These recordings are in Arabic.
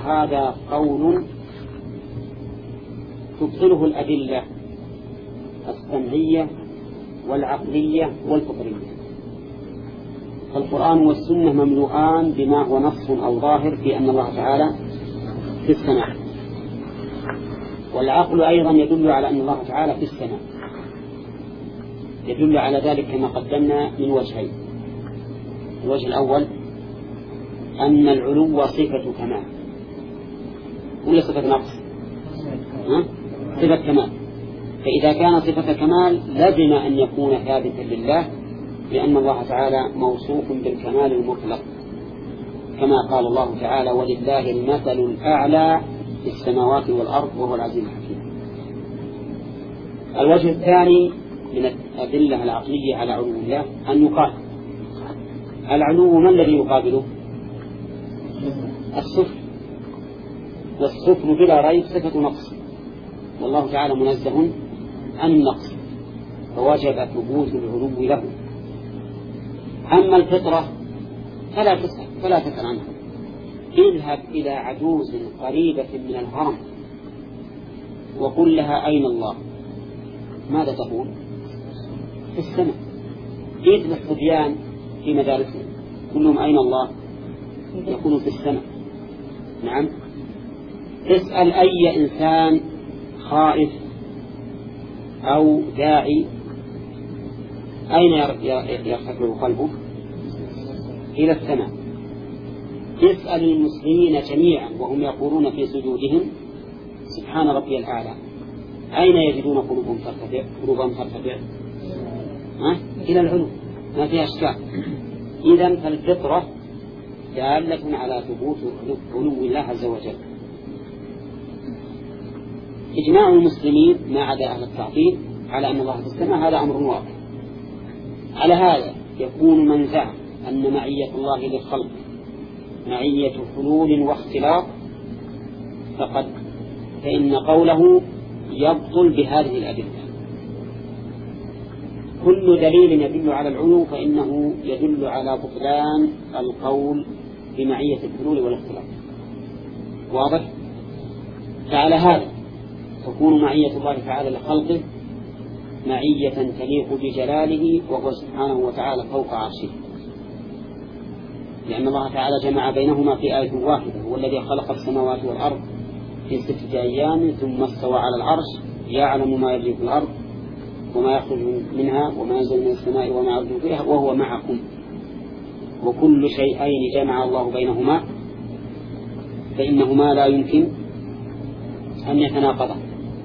وهذا قول تبطله الأدلة السمعية والعقلية والفطرية. فالقرآن والسنة مملوءان بما هو نص أو ظاهر في أن الله تعالى في السماء، والعقل أيضا يدل على أن الله تعالى في السماء، يدل على ذلك كما قدمنا من وجهين. الوجه الأول أن العلو صفة كمال ولا صفة نقص؟ صفة كمال. فإذا كان صفة كمال لازم أن يكون ثابتا لله، لأن الله تعالى موصوف بالكمال المطلق، كما قال الله تعالى: ولله المثل الأعلى في السماوات والأرض وهو العزيز الحكيم. الوجه الثاني من الأدلة العقلية على علو الله أن يقال العلو ما الذي يقابله؟ السفل، والسفل بلا ريب صفة نقص، والله تعالى منزه عن النقص، فوجب ثبوت العلو له. أما الفطرة فلا تسأل عنها. اذهب إلى عجوز قريبة من الهرم وقل لها: أين الله؟ ماذا تقول؟ في السماء. جئت للصبيان في مدارسهم كلهم: أين الله؟ يكونوا في السماء. نعم. اسأل أي إنسان خائف أو داعي أين يرتفع قلبه؟ إلى السماء. اسأل المسلمين جميعا وهم يقولون في سجودهم: سبحان ربي الأعلى، أين يجدون قلوبهم ترتفع؟ إلى العلو، ما فيها أشكال. إذن فالفطرة دالة على ثبوت علو الله عز وجل. إجماع المسلمين ما عدا أهل التعطيل على أن الله في السماء هذا أمر واضح. على هذا يكون من زعم أن معية الله للخلق معية حلول واختلاط فإن قوله يبطل بهذه الأدلة. كل دليل يدل على العلو فإنه يدل على بطلان القول بمعية الحلول والاختلاط. واضح؟ فعلى هذا تكون معية الله تعالى لخلقه معية تليق بجلاله، وهو سبحانه وتعالى فوق عرشه، لأن الله تعالى جمع بينهما في آية واحدة: هو الذي خلق السماوات والأرض في 6 أيام ثم استوى على العرش يعلم ما يجري في الأرض وما يخرج منها وما ينزل من السماء وما يعرج فيها وهو معكم. وكل شيئين جمع الله بينهما فإنهما لا يمكن أن يتناقضا.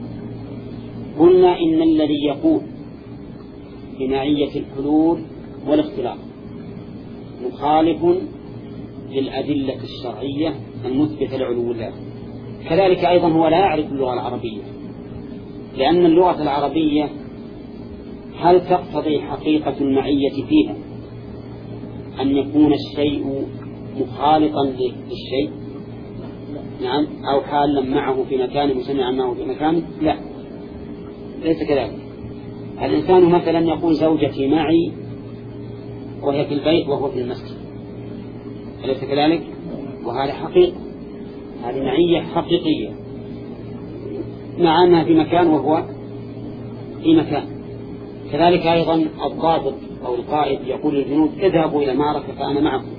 قلنا إن الذي يقول بمعية الحلول والاختلاط مخالف للأدلة الشرعية المثبتة لعلو الله. كذلك أيضا هو لا يعرف اللغة العربية، لأن اللغة العربية هل تقتضي حقيقة المعية فيها أن يكون الشيء مخالطا للشيء؟ نعم. أو حالا معه في مكان مسمعا معه في مكان؟ لا، ليس كذلك. الإنسان مثلا يقول: زوجتي معي وهي في البيت وهو في المسجد، أليس كذلك؟ وهذا حقيقة، هذه معية حقيقية، مع أنها في مكان وهو في مكان. كذلك أيضا الضابط أو القائد يقول للجنود: اذهبوا إلى المعركة فأنا معكم.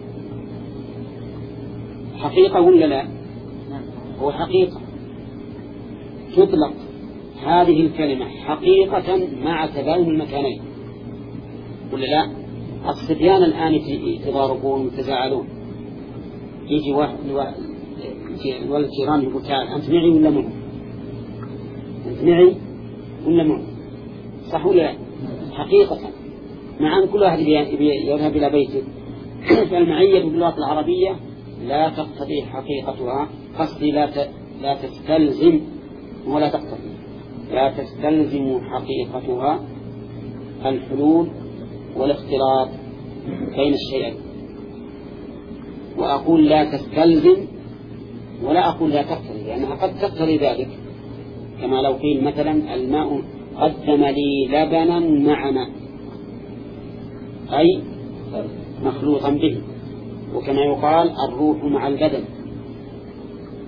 حقيقة ولا لا؟ هو حقيقة. تطلق هذه الكلمة حقيقة مع تباين المكانين ولا لا؟ الصبيان الآن يتضاربون ويتزاعلون، يجي واحد والجيران يقول: تعال أنت معي ولا معه؟ أنت معي ولا معه؟ صح ولا لا؟ حقيقة، مع أن كل واحد يذهب إلى بيته. فالمعية باللغة العربية لا تقتضي حقيقتها، قصدي لا تستلزم ولا تقتضي، لا تستلزم حقيقتها الحلول والاختلاط بين الشيئين. وأقول لا تستلزم ولا أقول لا تقتضي، لأنها قد تقتضي ذلك، كما لو قيل مثلا: الماء قدم لي لبنا مع ماء، أي مخلوطا به. وكما يقال: الروح مع البدن،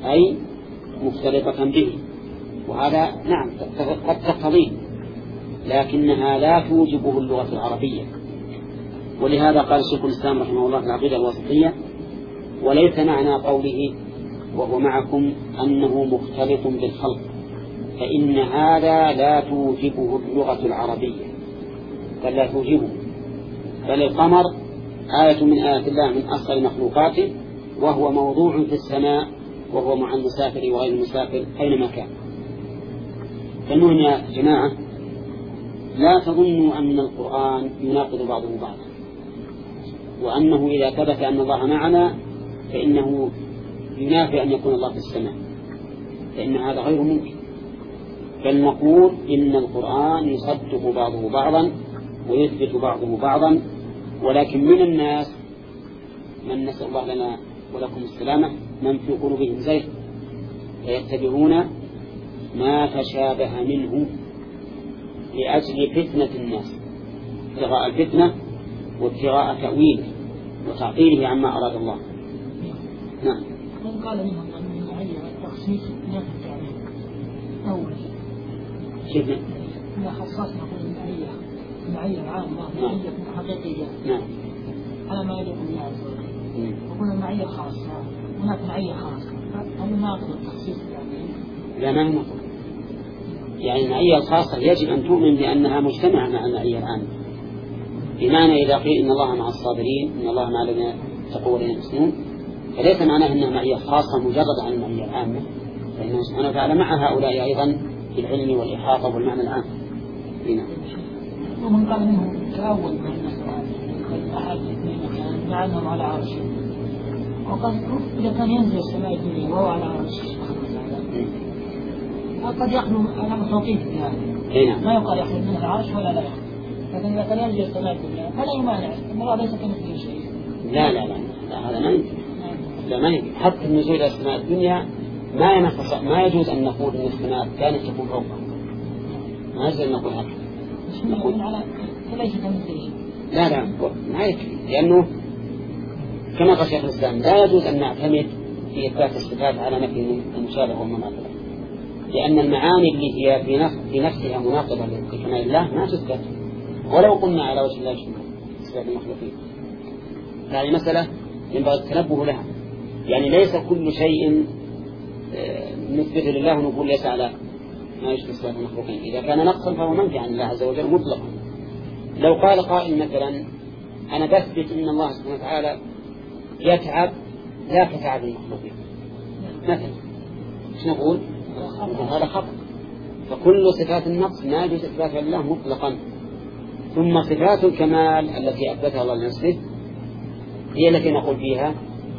أي مختلطة به، وهذا نعم قد تقتضيه، لكنها لا توجبه اللغة العربية. ولهذا قال شيخ الإسلام رحمه الله في العقيدة الواسطية: وليس معنى قوله وهو معكم أنه مختلط بالخلق، فإن هذا لا توجبه اللغة العربية، بل لا توجبه، بل القمر آية من آيات الله من أصغر مخلوقاته، وهو موضوع في السماء، وهو مع المسافر وغير المسافر أينما كان. فالمهم يا جماعة لا تظنوا أن القرآن يناقض بعضه بعضا، وأنه إذا ثبت أن الله معنا فإنه ينافي أن يكون الله في السماء، فإن هذا غير ممكن. بل نقول إن القرآن يصدق بعضه بعضا ويثبت بعضه بعضا، ولكن من الناس من نسأل الله لنا ولكم السلامة من في قلوبهم زيغ فيتبعون ما تشابه منه لأجل فتنة الناس، ابتغاء الفتنة وابتغاء تأويله وتعطيله عما أراد الله. نعم. من قال منهم أن المعية التخصيص نفي التعليم أول شفنا إن خصصنا نقول المعية العامة معية حقيقية على ما يليق بالله عز وجل، وقلنا المعية خاصة هناك معية خاصة، هل ناقض التخصيص التعليم؟ لا، ما نقول. يعني المعية الخاصة يجب أن تؤمن بأنها مجتمعة مع المعية العامة، بمعنى إذا قيل إن الله مع الصابرين إن الله مع الذين اتقوا والذين يحسنون، فليس معناه أنها معية خاصة مجرد عن المعية العامة، فإنه سبحانه وتعالى مع هؤلاء أيضا في العلم والإحاطة والمعنى العام. هنا. ومن قال منهم تأول من النسوان مع أنهم على عرش، وقد إذا كان ينزل السماء الدنيا وهو على عرش قد يخلو على مخلوقين في هذا، ما يقال يخلو من العرش ولا لا يخلو، لكن إذا كان ينزل السماء الدنيا فلا يمانع أن الله ليس كمثله شيء. لا هذا ما يمكن. لا ما يمكن. حتى النزول إلى السماء الدنيا ما يجوز أن نقول أن السماء كانت تكون فوقها، ما يجوز أن نقول هكذا. نقول على فليس كمثله شيء. لا ما يكفي، لأنه كما قال شيخ الإسلام لا يجوز أن نعتمد في إثبات الصفات على نفي المشابه والمماثلة، لأن المعاني اللي هي في نفسها مناقضة لكمال الله ما تثبت ولو قلنا على وجه الله صفات المخلوقين. هذه مسألة ينبغي التنبه لها، يعني ليس كل شيء نثبت لله ونقول ليس على ما يشبه صفات المخلوقين. إذا كان نقصا فهو منفي عن الله عز وجل مطلقا. لو قال قائل مثلا أنا بثبت إن الله سبحانه وتعالى يتعب لا كتعب المخلوقين مثلا، ايش نقول؟ هذا خطأ. فكل صفات النقص ما يجوز إثباتها لله مطلقا. ثم صفات الكمال التي أثبتها الله لنفسه هي التي نقول فيها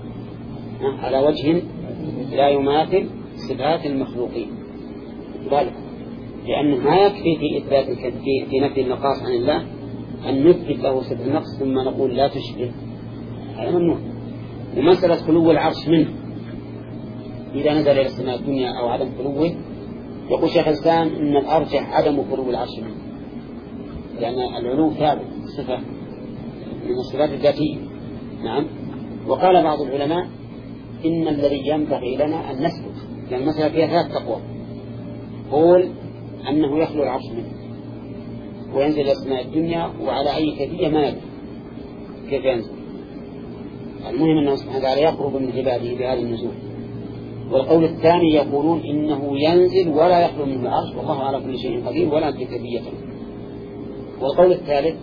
على وجه لا يماثل صفات المخلوقين، ذلك لأنه ما يكفي في إثبات في نفي النقص عن الله أن نثبت له صفة النقص ثم نقول لا تشبه، هذا ممنوع. ومسألة خلو العرش منه إذا نزل إلى السماء الدنيا أو عدم خلوه، يقول شيخ الإسلام إن الأرجح عدم خلو العرش منه، لأن العلو ثابت صفة من الصفات الذاتية. نعم. وقال بعض العلماء إن الذي ينبغي لنا أن نثبت، لأن المسألة فيها ثلاث تقوى، قول أنه يخلو العرش منه وينزل إلى السماء الدنيا وعلى أي كيفية ما يدري كيف ينزل، المهم أنه سبحانه وتعالى يقرب من عباده بهذا النزول. والقول الثاني يقولون إنه ينزل ولا يخلو منه العرش والله على كل شيء قدير ولا أنت كيفيته. والقول الثالث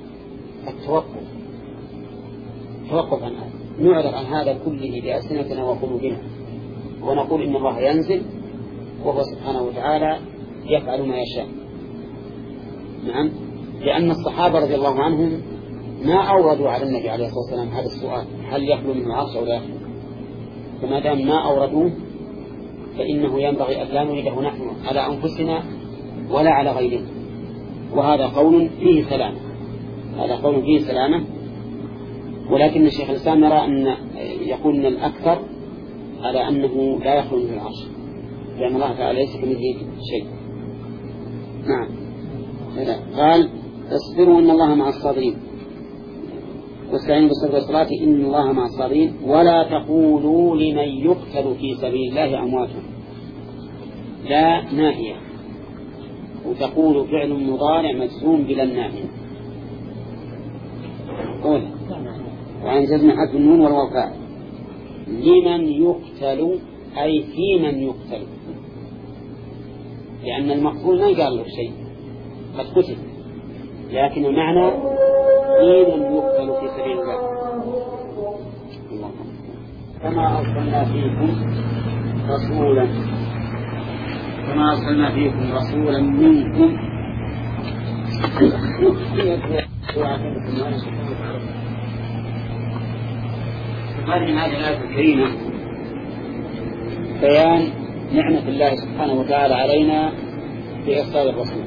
التوقف عن هذا، نعرض عن هذا كله بألسنتنا وقلوبنا ونقول إن الله ينزل وهو سبحانه وتعالى يفعل ما يشاء. نعم. لأن الصحابة رضي الله عنهم ما أوردوا على النبي عليه الصلاة والسلام هذا السؤال هل يخلو منه العرش أو لا يخلو، فما دام ما أوردوه فإنه ينبغي أن لا نريده نحن على أنفسنا ولا على غيرنا، وهذا قول فيه سلامة، هذا قول فيه سلامة. ولكن الشيخ الإسلام يرى أن يقول أن الأكثر على أنه لا يخلو منه العرش، لأن الله تعالى ليس كمثله شيء. نعم. قال اصبروا إن الله مع الصابرين. واستعينوا بالصبر والصلاة إن الله مع الصابرين. ولا تقولوا لمن يقتل في سبيل الله أموات، لا ناهية، وتقول فعل مضارع مجزوم بلا الناهية. قول وعن جزم حرف النون والواو فاعل. لمن يقتل أي في من يقتل، لأن المقتول ما يقال له شيء، قد قتل، لكن المعنى في من يقتل في سبيل الله. كما أرسلنا فيكم رسولا منكم هذه الآية الكريمة بيان نعمة الله سبحانه وتعالى علينا بإرسال الرسول.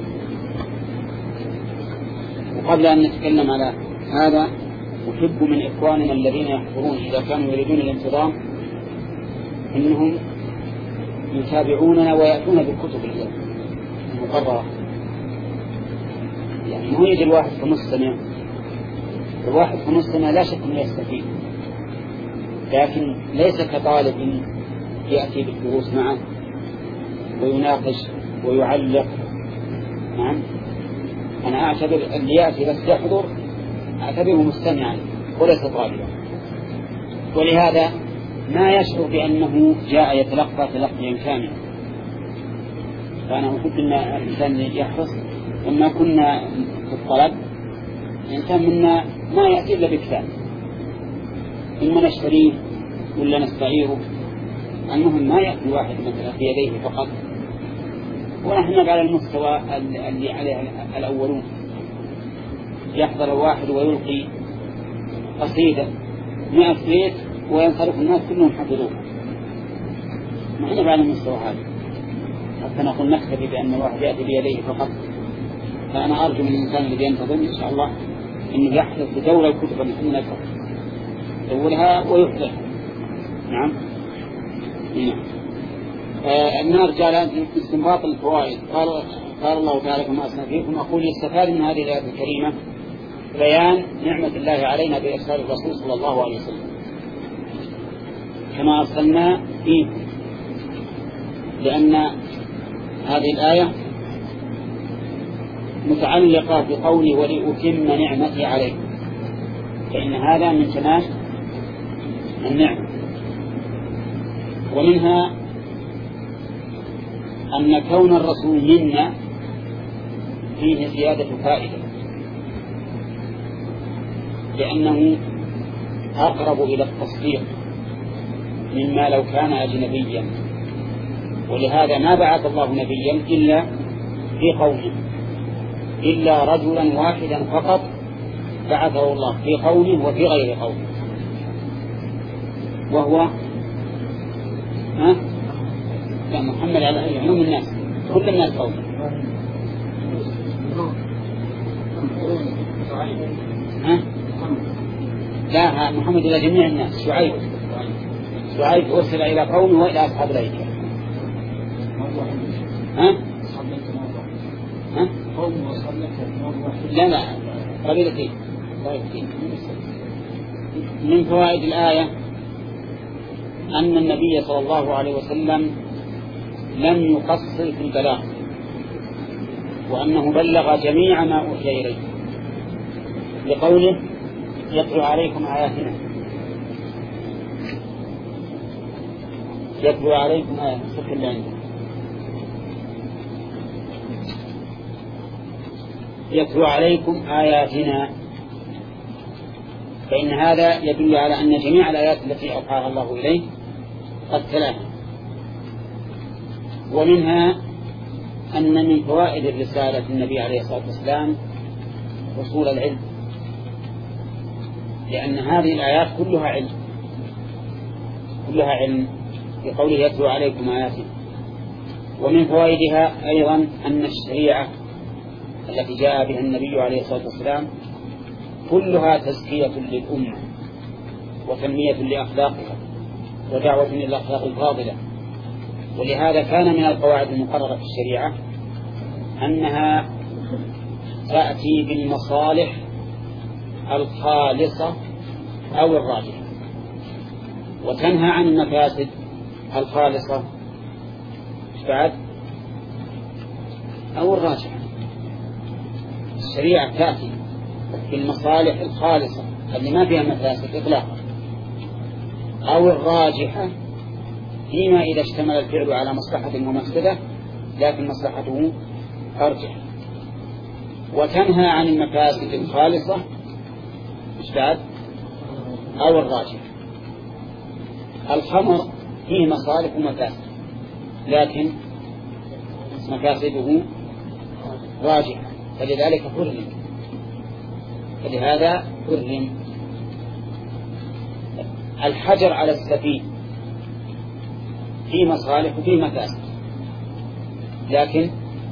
وقبل أن نتكلم على هذا أحب من إخواننا الذين يحضرون إذا كانوا يريدون الانتظام إنهم يتابعوننا ويأتون بالكتب المقررة. يعني مو يجي الواحد في مستمع لا شك أنه يستفيد، لكن ليس كطالب يأتي بالدروس معه ويناقش ويعلق. نعم، أنا أعتبر اللي يأتي بس يحضر أعتبره مستمعا وليس طالبا، ولهذا ما يشعر بأنه جاء يتلقى تلقيا كاملا. فأنا أحب أن الإنسان يحرص. لما كنا في الطلب الإنسان منا ما يأتي إلا بكتاب، إما نشتريه ولا نستعيره. المهم ما يأتي واحد مثلا في يديه فقط، ونحن على المستوى اللي عليه الأولون. يحضر الواحد ويلقي قصيدة 100 بيت وينصرف الناس كلهم حفظوه. نحن على المستوى هذا حتى نقول نكتفي بأن الواحد يأتي بيديه فقط. فأنا أرجو من الإنسان الذي ينتظم إن شاء الله أنه يحدث بدولة الكتب التي نقرأ يدورها ويحضرها. نعم. نرجع لاستنباط الفوائد. قال الله تعالى كما أسمع فيكم. أقول يستفاد من هذه الآية الكريمة بيان نعمة الله علينا بإرسال الرسول صلى الله عليه وسلم كما أرسلنا فيكم، لأن هذه الآية متعلقة بقوله ولأتم نعمتي عليكم، فإن هذا من تمام النعمة. ومنها أن كون الرسول منا فيه زيادة فائدة، لأنه أقرب إلى التصديق مما لو كان أجنبيا. ولهذا ما بعث الله نبيا إلا في قومه، إلا رجلا واحدا فقط بعثه الله في قومه وفي غير قومه، وهو محمد على عموم الناس، كل الناس قومه. لا، محمد إلى جميع الناس. شعيب أرسل إلى قومه وإلى أصحاب الأيكة. لا قبيلتين. من فوائد الآية أن النبي صلى الله عليه وسلم لم يقصر في البلاغ، وأنه بلغ جميع ما أوحي إليه، لقوله يتلو عليكم آياتنا. يتلو عليكم آياتنا يتلو عليكم آياتنا، فإن هذا يدل على أن جميع الآيات التي أوحاها الله إليه قد تلاها. ومنها أن من فوائد الرسالة النبي عليه الصلاة والسلام وصول العلم، لأن هذه الآيات كلها علم بقوله يتلو عليكم آياتنا. ومن فوائدها أيضا أن الشريعة التي جاء بها النبي عليه الصلاة والسلام كلها تزكية للأمة وتنمية لأخلاقها ودعوة إلى الأخلاق الفاضلة. ولهذا كان من القواعد المقررة في الشريعة أنها تأتي بالمصالح الخالصة أو الراجحة. وتنهى عن المفاسد الخالصة بعد أو الراجحة. الشريعة تأتي في المصالح الخالصة اللي ما فيها مفاسد إطلاقا، أو الراجحة فيما إذا اشتمل الفعل على مصلحة ومفسدة لكن مصلحته أرجح. وتنهى عن المفاسد الخالصة بعد أو الراجحة. الخمر فيه مصالح ومفاسد لكن مفاسده راجحة، فلذلك حرم، فلهذا حرم. الحجر على السفيه فيه مصالح وفيه مفاسد لكن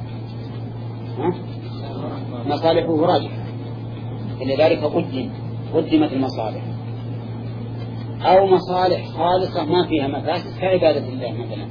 مصالحه راجحة، فلذلك قدمت المصالح. أو مصالح خالصة ما فيها مفاسد كعبادة الله مثلا،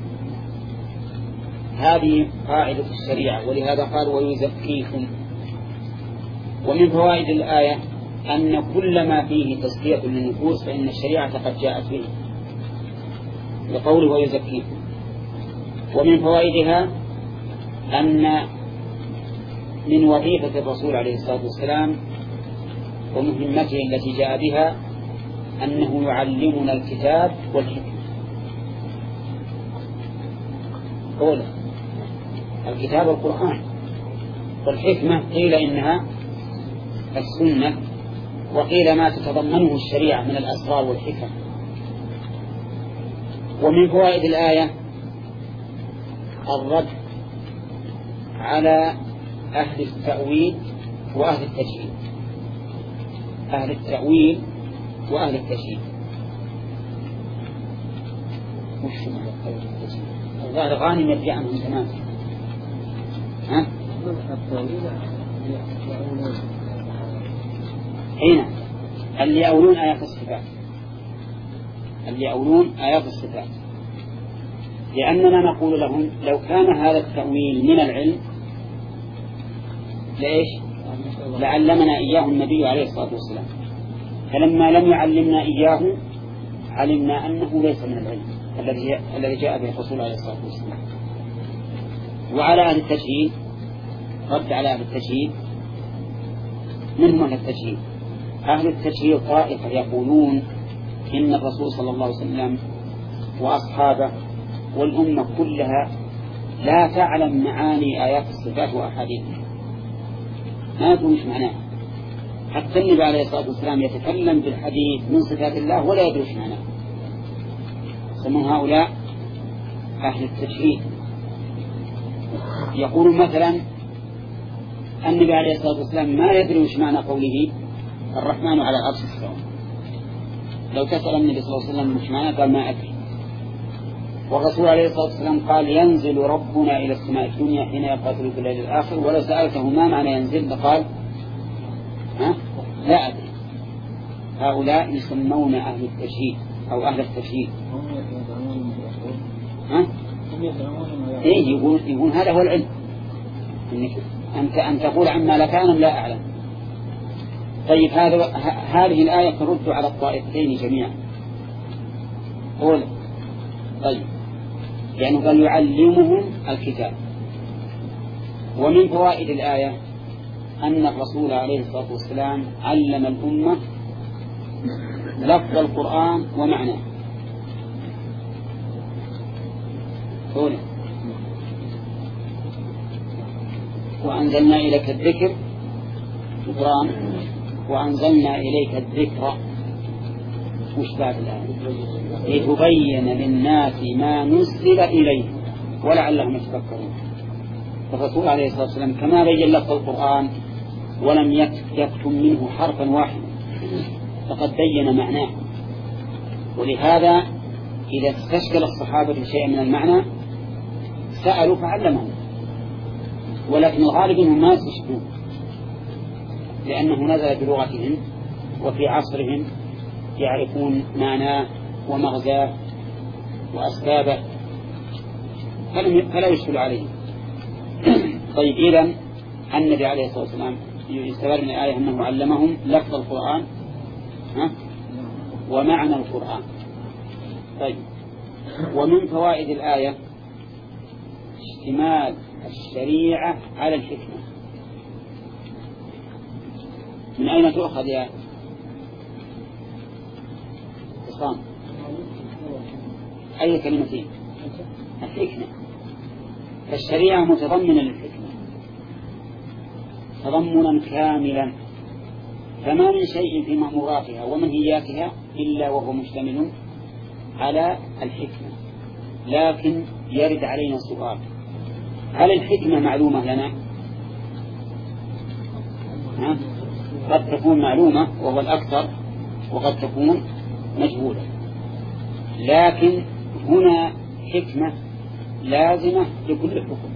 هذه قاعدة الشريعة، ولهذا قال ويزكيكم. ومن فوائد الآية أن كل ما فيه تزكية للنفوس فإن الشريعة قد جاءت به لقوله ويزكيكم. ومن فوائدها أن من وظيفة الرسول عليه الصلاة والسلام ومهمته التي جاء بها أنه يعلمنا الكتاب والحكمة. قوله الكتاب والقرآن، والحكمة قيل إنها السنة، وقيل ما تتضمنه الشريعة من الأسرار والحكم. ومن فوائد الآية الرد على أهل التأويل وأهل التجهيل. أهل التأويل وأهل التجهيل وش الظاهر غانم يرجع عنهم تماما. هنا اللي يأولون آيات الصفات، اللي يأولون آيات الصفات، لأننا نقول لهم لو كان هذا التأويل من العلم لإيش لعلمنا إياه النبي عليه الصلاة والسلام، فلما لم يعلمنا إياه علمنا أنه ليس من العلم الذي جاء به الرسول عليه الصلاة والسلام. وعلى أهل التجهيل رد على أهل التجهيل. من هم أهل التجهيل؟ أهل التجهيل طائفة يقولون إن الرسول صلى الله عليه وسلم وأصحابه والأمة كلها لا تعلم معاني آيات الصفات وأحاديثها، ما يدرون ايش معناه. حتى النبي عليه الصلاة والسلام يتكلم بالحديث من صفات الله ولا يدري ايش معناه. يسمون هؤلاء أهل التجهيل. يقولون مثلا النبي عليه الصلاة والسلام ما يدري ايش معنى قوله الرحمن على العرش استوى. لو تسأل النبي صلى الله عليه وسلم ايش معناه قال ما أدري. والرسول عليه الصلاة والسلام قال ينزل ربنا إلى السماء الدنيا حين يبقى ثلث الليل الآخر، ولو سألته ما معنى ينزل لقال لا أدري. هؤلاء يسمون أهل التجهيل أو أهل التجهيل. إيه يقول هذا هو العلم، أن تقول عما لا تعلم لا أعلم. طيب هذه الآية ترد على الطائفتين جميعا. قول طيب يعني قال يعلمهم الكتاب. ومن فوائد الآية أن الرسول عليه الصلاة والسلام علم الأمة لفظ القرآن ومعناه. قوله وأنزلنا إليك الذكر القرآن وأنزلنا إليك الذكر وش بعد الآية لتبين للناس ما نزل إليه ولعلهم يتفكرون. الرسول عليه الصلاة والسلام كما بين لفظ القرآن ولم يكتم منه حرفا واحدا فقد بين معناه. ولهذا إذا استشكل الصحابة شيئا من المعنى سألوا فعلمهم، ولكن الغالب أنهم ما يستشكلون لأنه نزل بلغتهم وفي عصرهم يعرفون معناه ومغزاه وأسبابه فلا يشكل عليهم. طيب إذن النبي عليه الصلاة والسلام يستفاد من الآية أنه علمهم لفظ القرآن ومعنى القرآن. طيب، ومن فوائد الآية اشتمال الشريعة على الحكمة. من أين تؤخذ يا حسام؟ أي كلمتين؟ الحكمة. فالشريعة متضمنة للحكمة تضمنا كاملا، فما من شيء في مأموراتها ومنهياتها إلا وهو مشتمل على الحكمة. لكن يرد علينا السؤال: هل الحكمة معلومة لنا؟ قد تكون معلومة وهو الأكثر، وقد تكون مجهولة. لكن هنا حكمة لازمة لكل حكم،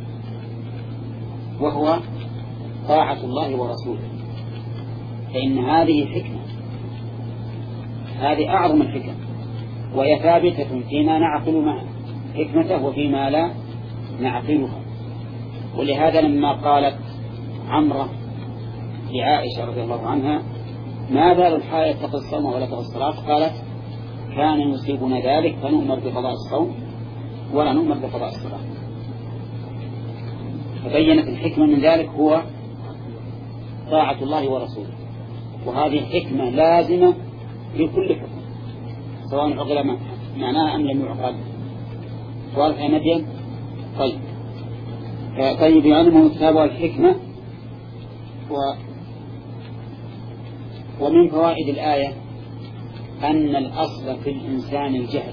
وهو طاعة الله ورسوله، فإن هذه حكمة، هذه أعظم الحكم، وهي ثابتة فيما نعقل مع حكمته وفيما لا نعقلها. ولهذا لما قالت عمرة لعائشة رضي الله عنها: ما بال الحائض تقضي الصوم ولا تقضي الصلاة؟ قالت: كان يصيبنا ذلك فنؤمر بقضاء الصوم ولا نؤمر بقضاء الصلاة. فبينت الحكمة من ذلك هو طاعة الله ورسوله، وهذه حكمة لازمة لكل حكم سواء عقل معناها أم لم يعقل. واضح يا مدين؟ طيب يعلمه الكتاب والحكمة. ومن فوائد الآية أن الأصل في الإنسان الجهل.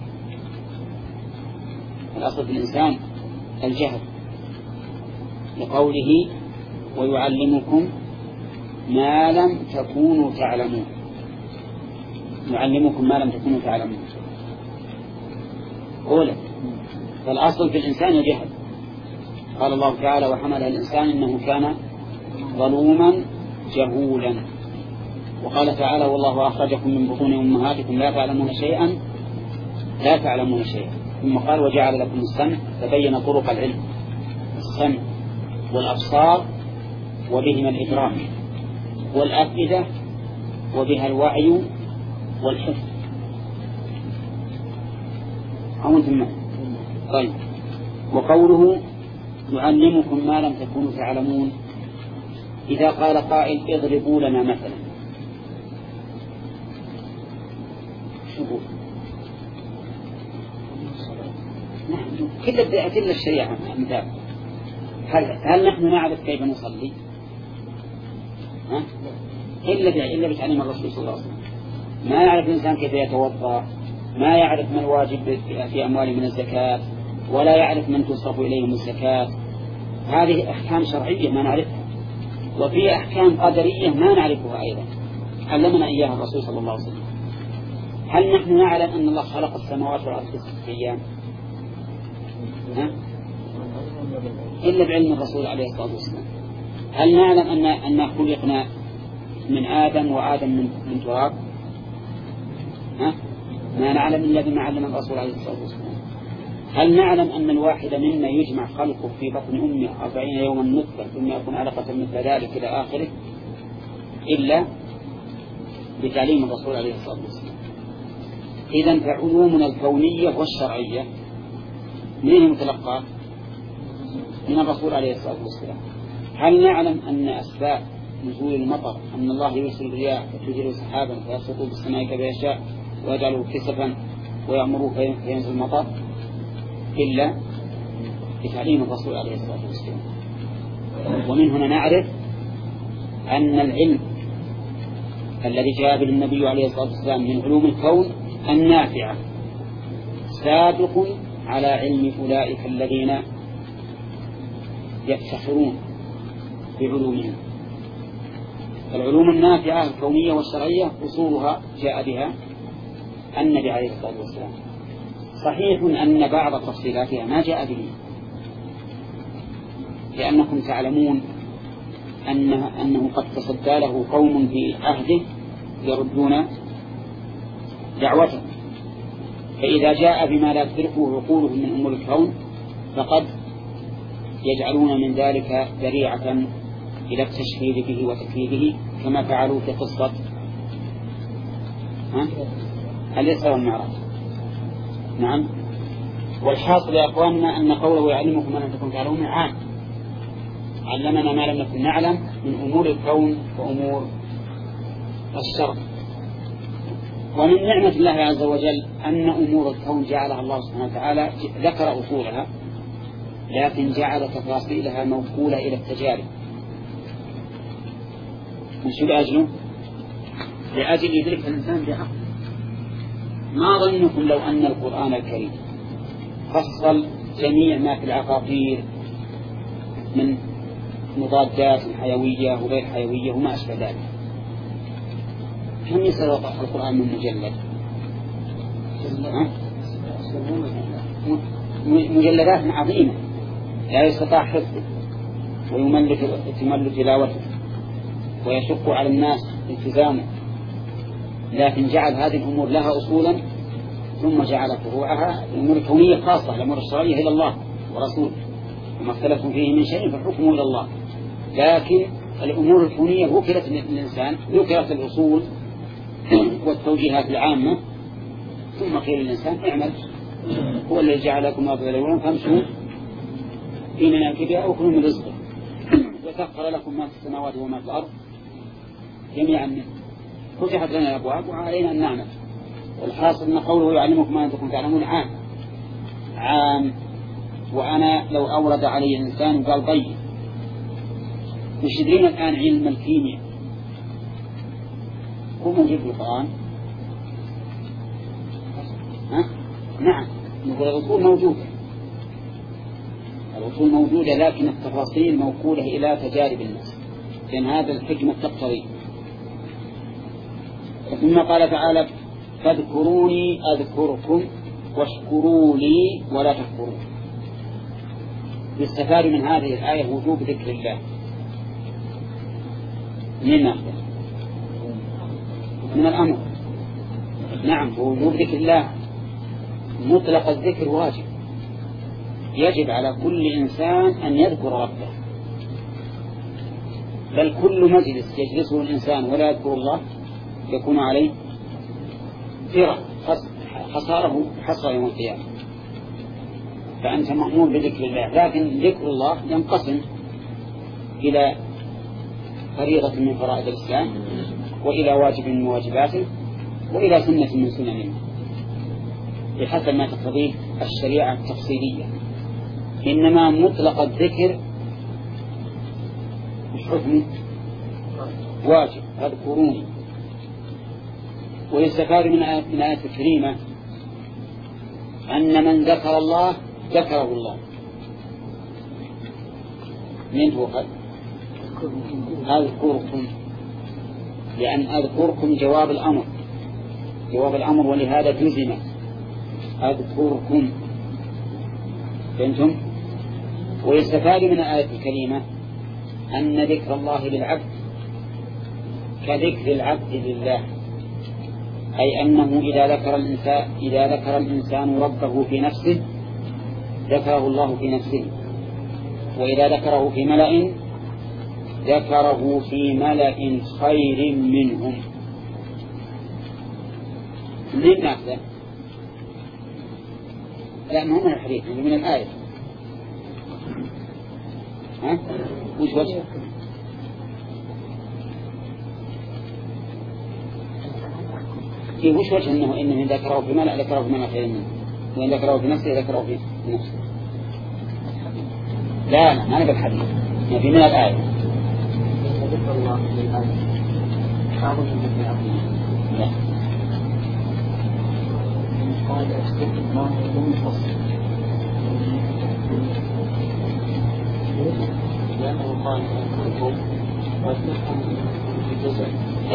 الأصل في الإنسان الجهل، لقوله: ويعلمكم ما لم تكونوا تعلمون. يعلمكم ما لم تكونوا تعلمون. أولا، فالأصل في الإنسان الجهل. قال الله تعالى: وحمل الإنسان إنه كان ظلوما جهولا. وقال تعالى: والله أخرجكم من بطون أمهاتكم لا تعلمون شيئا. ثم قال: وجعل لكم السمع. فبين طرق العلم: السمع والأبصار وبهما الإدراك، والأفئدة وبها الوعي والحفظ. طيب، وقوله: يعلمكم ما لم تكونوا تعلمون. إذا قال قائل: اضربوا لنا مثلا، شوفوا كل أدلة الشريعة مثال. هل نحن نعرف كيف نصلي؟ إلا بتعليم الرسول صلى الله عليه وسلم. ما يعرف الإنسان كيف يتوضأ، ما يعرف ما الواجب في أمواله من الزكاة، ولا يعرف من تصرف إليهم الزكاة. هذه أحكام شرعية ما نعرفها، وفي أحكام قدرية ما نعرفها أيضا علمنا إياها الرسول صلى الله عليه وسلم. هل نحن نعلم أن الله خلق السماوات والأرض في 6 أيام؟ إلا بعلم الرسول عليه الصلاة والسلام. هل نعلم أن خلقنا من آدم وآدم من تراب؟ ما نعلم إلا بما علم الرسول عليه الصلاة والسلام. هل نعلم أن الواحد منا يجمع خلقه في بطن أمه 40 يوما نطفة ثم يكون علقة مثل ذلك إلى آخره؟ إلا بتعليم الرسول عليه الصلاة والسلام. إذن فعلومنا الكونية والشرعية منين متلقى؟ من الرسول عليه الصلاة والسلام. هل نعلم أن أسباب نزول المطر أن الله يرسل الرياح وتجري سحابا فيسقط بالسماء كما يشاء ويجعله كسفا ويأمره فينزل المطر؟ إلا بتعليم الرسول عليه الصلاة والسلام. ومن هنا نعرف أن العلم الذي جاء به النبي عليه الصلاة والسلام من علوم الكون النافعة سابق على علم أولئك الذين يفتخرون بعلومهم. العلوم النافعة الكونية والشرعية أصولها جاء بها النبي عليه الصلاة والسلام. صحيح أن بعض تفصيلاتها ما جاء به، لأنكم تعلمون أنه قد تصدى له قوم في عهده يردون دعوته، فإذا جاء بما لا تدركه عقولهم من أمور الكون فقد يجعلون من ذلك ذريعة إلى التشهير به وتكذيبه، كما فعلوا في قصة الإسراء والمعراج. نعم. والحاصل يا أخواننا أن قوله يعلمكم ما لم تكن تعلمون عام، علمنا ما لم نكن نعلم من أمور الكون وأمور الشرع. ومن نعمة الله عز وجل أن أمور الكون جعلها الله سبحانه وتعالى ذكر أصولها، لكن جعل تفاصيلها موكولة إلى التجارب. مش لأجله؟ لأجل يدرك الإنسان بعقل. ما ظنكم لو أن القرآن الكريم فصل جميع ما في العقاقير من مضادات حيوية وغير حيوية وما أشبه ذلك؟ كم يصير القرآن من مجلد؟ مجلدات عظيمة لا يستطاع حفظه ويمل تلاوته ويشق على الناس التزامه، لكن جعل هذه الأمور لها أصولا ثم جعل فروعها الأمور الكونية خاصة، الأمور الشرعية إلى الله ورسوله، وما اختلفتم فيه من شيء فحكمه إلى الله. لكن الأمور الكونية وكلت للإنسان، ذكرت الأصول والتوجيهات العامة، ثم قيل للإنسان اعمل، هو الذي جعل لكم ما تدعون فامشوا في مناكبها وكلوا من رزقه وسخر لكم ما في السماوات وما في الأرض جميعا منه، فتحت لنا الأبواب وعلينا أن نعمل. والحاصل أن قوله يعلمكم ما أنتم تعلمون عام. وأنا لو أورد علي إنسان وقال طيب مش يدرين الآن علم الكيمياء هو موجود في القرآن؟ نعم، نقول الأصول موجودة لكن التفاصيل موكولة إلى تجارب الناس، لأن هذا الحكمة تقتضي. ثم قال تعالى فاذكروني أذكركم واشكروا لي ولا تكفرون. يستفاد من هذه الآية وجوب ذكر الله. من الأمر. نعم، وجوب ذكر الله مطلق الذكر واجب، يجب على كل إنسان أن يذكر ربه، بل كل مجلس يجلسه الإنسان ولا يذكر الله يكون عليه فرق حصاره حصر يوم القيامة. فأنت مأمور بذكر الله، لكن ذكر الله ينقسم إلى فريضة من فرائض الإسلام، وإلى واجب من واجباته، وإلى سنة من سننه، بحسب ما تقتضيه الشريعة التفصيلية. إنما مطلق الذكر الحكم واجب، اذكروني. ويستفاد من الآية الكريمة أن من ذكر الله ذكره الله. من هو أذكركم؟ لأن أذكركم جواب الأمر ولهذا جزم أذكركم. فهمتم؟ ويستفاد من الآية الكريمة أن ذكر الله للعبد كذكر العبد لله، أي أنه إذا ذكر الإنسان ربه في نفسه ذكره الله في نفسه، وإذا ذكره في ملأ ذكره في ملأ خير منهم. من ناخذه؟ لا، ما هو من الحديث، من الآية. وش وجه؟ وش وجه إنه ذكره في ملأ ذكره في ملأ خير منه، وإن ذكره في نفسه ذكره في نفسه؟ لا، ما نبي الحديث، في من الآية. ذكر الله في الآية أعظم من ذكر لا. قال أستغفر الله من فصل، لأنه قال أذكركم وأذكركم في جزء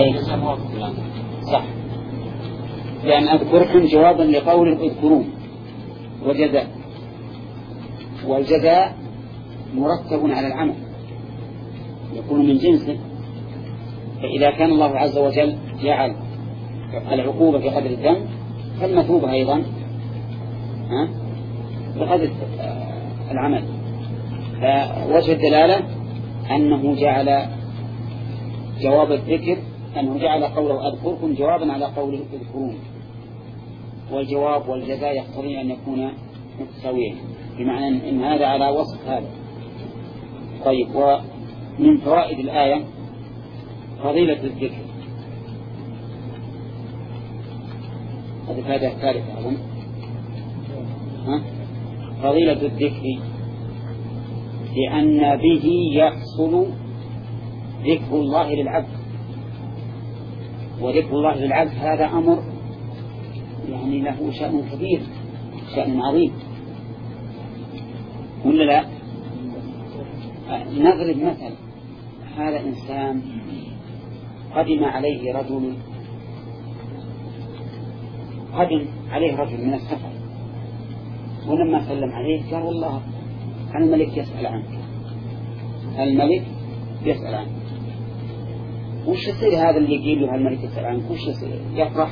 صح، لأن أذكركم جوابا لقول اذكرون وجزاء، والجزاء مرتب على العمل يكون من جنسه. فإذا كان الله عز وجل جعل العقوبة في قدر الذنب فالمثوبة أيضا بقدر العمل. فوجه الدلالة أنه جعل جواب الذكر أنه جعل قوله أذكركم جوابا على قوله اذكرون، والجواب والجزاء يقتضي أن يكون متساويين، بمعنى أن هذا على وصف هذا. طيب، ومن فوائد الآية فضيلة الذكر، هذه فائدة ثالثة أظن. فضيلة الذكر لأن به يحصل ذكر الله للعبد، وذكر الله للعبد هذا أمر يعني له شأن كبير، شأن عظيم، ولا لا؟ نضرب مثل، هذا إنسان قدم عليه رجل من السفر، ولما سلم عليه قال والله الملك يسأل عنك، الملك يسأل عنك. وش يصير هذا اللي يقول له الملك يسأل عنك؟ وش يصير؟ يفرح؟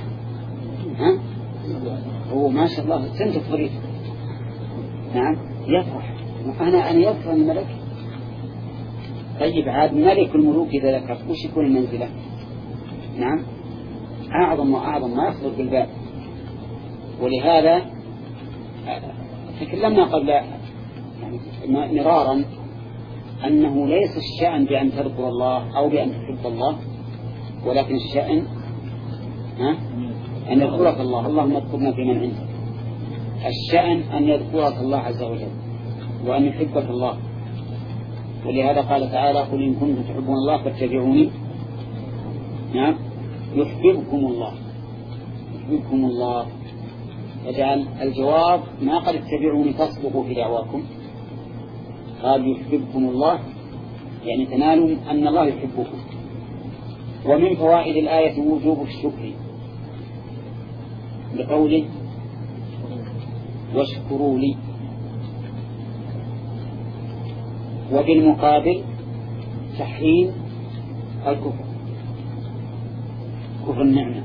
هو ما شاء الله سنت فريق، نعم يفرح، أنا يفرح الملك. طيب، عاد ملك الملوك إذا ذكر وش يكون المنزلة؟ نعم، أعظم وأعظم ما يخطر بالبال. ولهذا تكلمنا قبل يعني مرارا أنه ليس الشأن بأن تذكر الله أو بأن تحب الله، ولكن الشأن أن يذكرك الله، اللهم اذكرنا في من عندك. الشأن أن يذكرك الله عز وجل وأن يحبك الله. ولهذا قال تعالى قل إن كنتم تحبون الله فاتبعوني، نعم، يحببكم الله، يحببكم الله. وجعل الجواب ما قال اتبعوني تصدقوا في دعواكم، قال يحببكم الله يعني تنالوا أن الله يحبكم. ومن فوائد الآية وجوب الشكر بقوله واشكروا لي، وبالمقابل تحريم الكفر، كفر النعمة،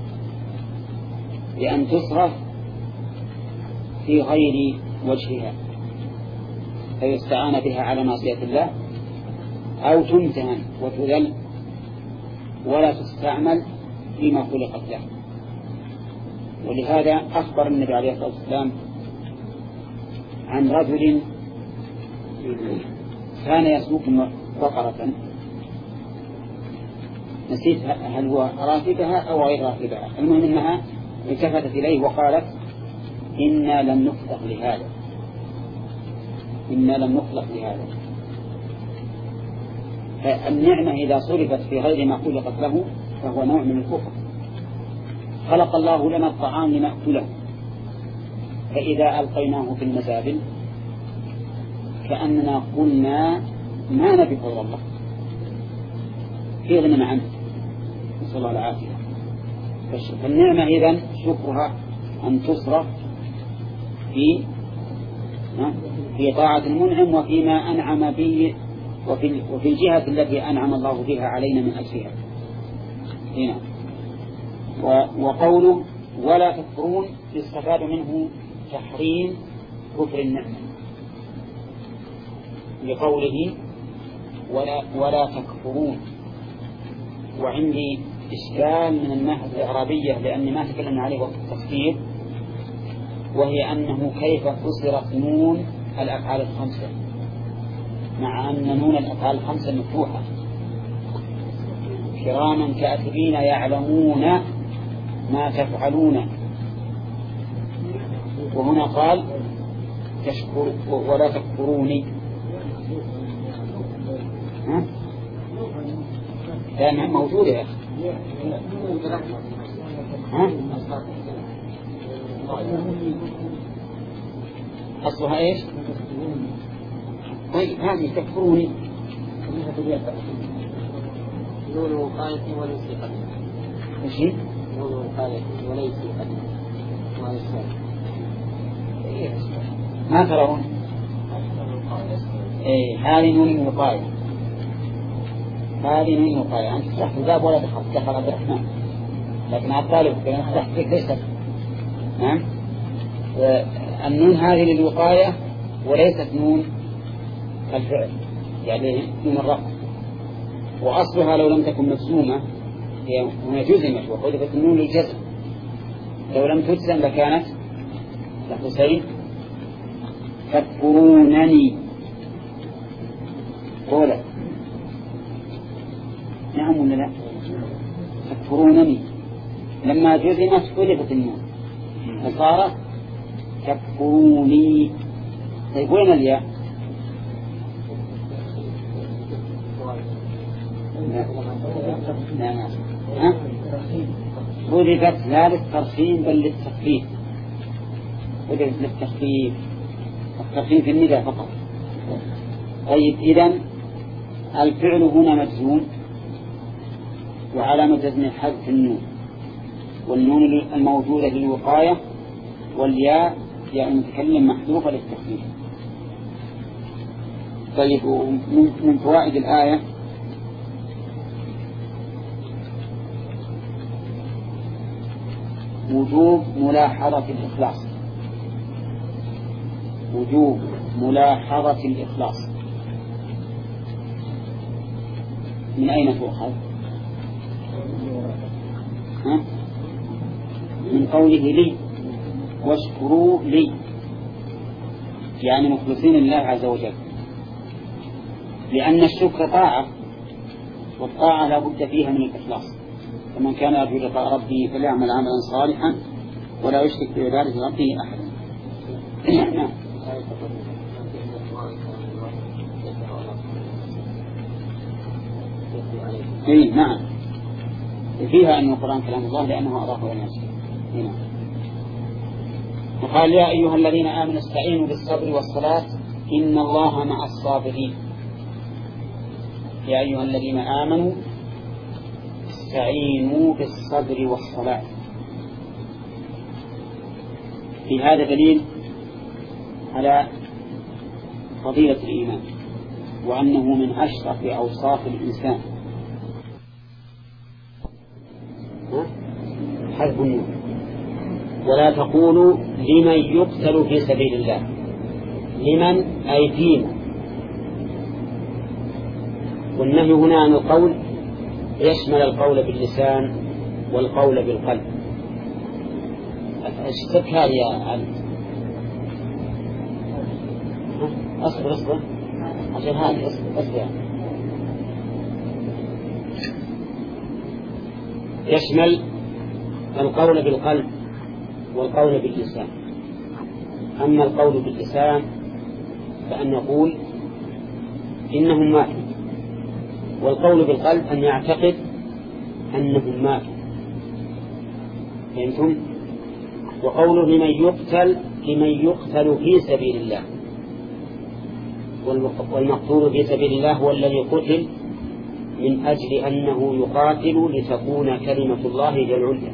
لأن تصرف في غير وجهها فيستعان بها على معصية الله، أو تمتهن وتذل ولا تستعمل فيما خلقت له. ولهذا أخبر النبي عليه الصلاة والسلام عن رجل كان يسوق بقرة، نسيت هل هو راكبها أو غير راكبها، المهم أنها التفتت إليه وقالت إنا لم نخلق لهذا، إنا لم نخلق لهذا. فالنعمة إذا صرفت في غير ما خلقت له فهو نوع من الكفر. خلق الله لنا الطعام لنأكله، فإذا ألقيناه في المزابل كأننا قلنا ما نبي فضل الله في غنى عنه، نسأل الله العافية. فالنعمة إذن شكرها أن تصرف في طاعة المنعم وفيما أنعم به، وفي الجهة التي أنعم الله بها علينا من أجلها هنا. وقوله ولا تكفرون يستفاد منه تحريم كفر النعمة، لقوله ولا تكفرون. وعندي إشكال من الناحية الإعرابية لأني ما تكلمنا عليه وقت التفسير، وهي أنه كيف فسرت نون الأفعال الخمسة مع أن نون الأفعال الخمسة مفتوحة، كراما كاتبين يعلمون ما تفعلون، وهنا قال تشكر ولا تكفروني. لا موجودة يا أخي. أصلها إيش؟ طيب هذه تكفروني نون وقاية وليس قدم. ماشي؟ نون وقاية وليس قدم. ما ترون؟ إيه هذه نون وقاية، هذه نون وقاية. أنت فتحت الباب ولا دخل عبد الرحمن، لكن على الطالب كان فتحت فيك ليست. نعم. النون هذه للوقاية وليست نون الفعل، يعني نون الرفع. وأصلها لو لم تكن مجزومة هنا جزمت وحذفت النون للجزم، لو لم تجزم لكانت يا حسين تكفرونني قولا. نعم ولا لا؟ تكفرونني لما جزمت حذفت النون فصارت تكفروني. طيب وين الياء؟ لا حذفت لا للترخيم بل للتخفيف. حذفت للتخفيف، التخفيف في النداء فقط. طيب إذن الفعل هنا مجزوم وعلامة جزم حذف النون، والنون الموجودة للوقاية، والياء ياء المتكلم محذوفة للتخفيف. طيب من فوائد الآية وجوب ملاحظة الإخلاص، وجوب ملاحظة الإخلاص. من أين تؤخذ؟ من قوله لي واشكروا لي، يعني مخلصين لله عز وجل، لأن الشكر طاعة، والطاعة لا بد فيها من الإخلاص. فمن كان يرجو لقاء ربه فليعمل عملا صالحا ولا يشرك بعبادة ربه أحدا. نعم. نعم فيها أن القرآن كلام الله لأنه أضافه إلى نفسه. نعم. وقال يا أيها الذين آمنوا استعينوا بالصبر والصلاة إن الله مع الصابرين. يا أيها الذين آمنوا استعينوا بالصبر والصلاة. في هذا دليل على فضيلة الإيمان وأنه من أشرف أوصاف الإنسان. حذف النون. ولا تقولوا لمن يقتل في سبيل الله. لمن أي فينا. والنهي هنا عن القول يشمل القول باللسان والقول بالقلب. اشتك هذه يا علي. أصبر عشان هذه أصبر. يشمل القول بالقلب والقول باللسان. أما القول باللسان فأن نقول إنهم ماتوا، والقول بالقلب أن يعتقد أنهم ماتوا. فهمتم؟ وقوله لمن يقتل في سبيل الله، والمقتول في سبيل الله هو الذي قتل من أجل أنه يقاتل لتكون كلمة الله هي العليا.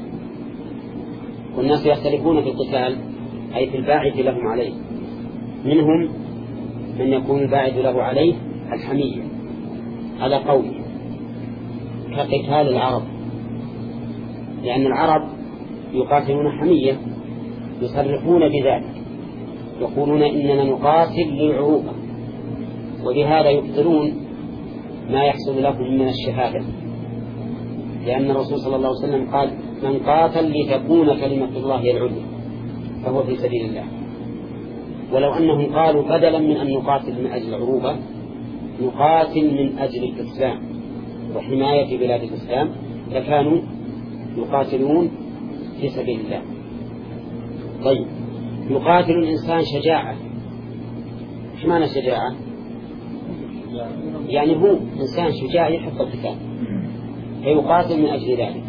والناس يختلفون في القتال أي في الباعث لهم عليه. منهم من يكون الباعث له عليه الحمية على قوله كقتال العرب، لأن العرب يقاتلون حمية يصرحون بذلك، يقولون إننا نقاتل للعروبة، وبهذا يبطلون ما يحصل لهم من الشهادة، لأن الرسول صلى الله عليه وسلم قال من قاتل لتكون كلمة الله هي العليا فهو في سبيل الله. ولو أنهم قالوا بدلا من أن نقاتل من أجل العروبة نقاتل من أجل الإسلام وحماية بلاد الإسلام لكانوا يقاتلون في سبيل الله. طيب يقاتل الإنسان شجاعة. إيش معنى شجاعة؟ يعني هو إنسان شجاع يحب القتال فيقاتل من أجل ذلك.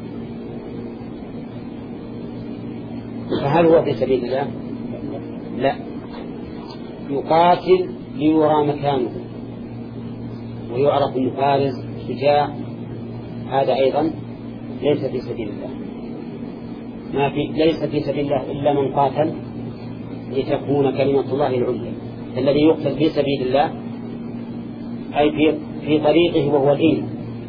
فهل هو في سبيل الله؟ لا، يقاتل ليرى مكانه ويعرف أنه فارس شجاع، هذا أيضا ليس في سبيل الله. ليس في سبيل الله إلا من قاتل لتكون كلمة الله العليا. الذي يقتل في سبيل الله أي في طريقه وهو الدين،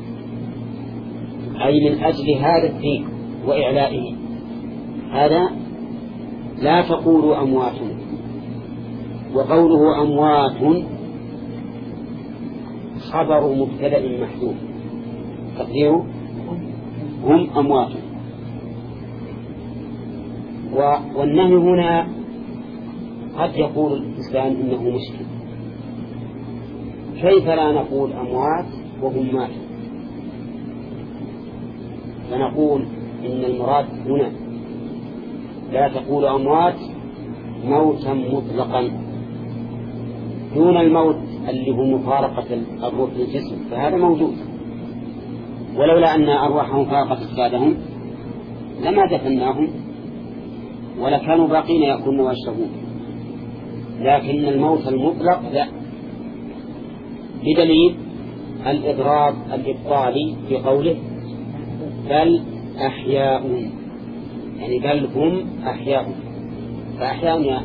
أي من أجل هذا الدين وإعلائه. هذا لا تقولوا أموات، وقوله أموات خبر مبتدأ محذوف تقديره هم أموات. والنهي هنا قد يقول الإنسان إنه مشكل، كيف لا نقول أموات وهم ماتوا؟ فنقول إن المراد هنا لا تقول أموات موتا مطلقا دون الموت اللي هو مفارقة الروح للجسم، فهذا موجود، ولولا أن أرواحهم فارقت أجسادهم لما دفناهم ولا كانوا باقين يأكلون ويشربون. لكن الموت المطلق لا، بدليل الإضراب الإبطالي في قوله بل أحياء، يعني بل هم أحياء. فأحياء يا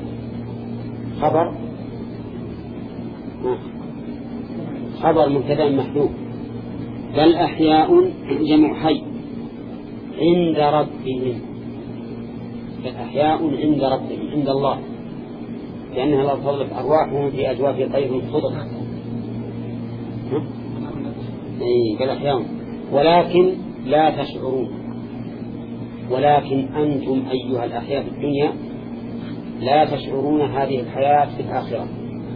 خبر مبتدأ محذوف، بل أحياء جمع حي عند ربهم، بل أحياء عند ربهم عند الله، لأنها لا تطلق أرواحهم في أجواف طير خضر. بل أحياء ولكن لا تشعرون، ولكن أنتم أيها الأحياء في الدنيا لا تشعرون هذه الحياة في الآخرة.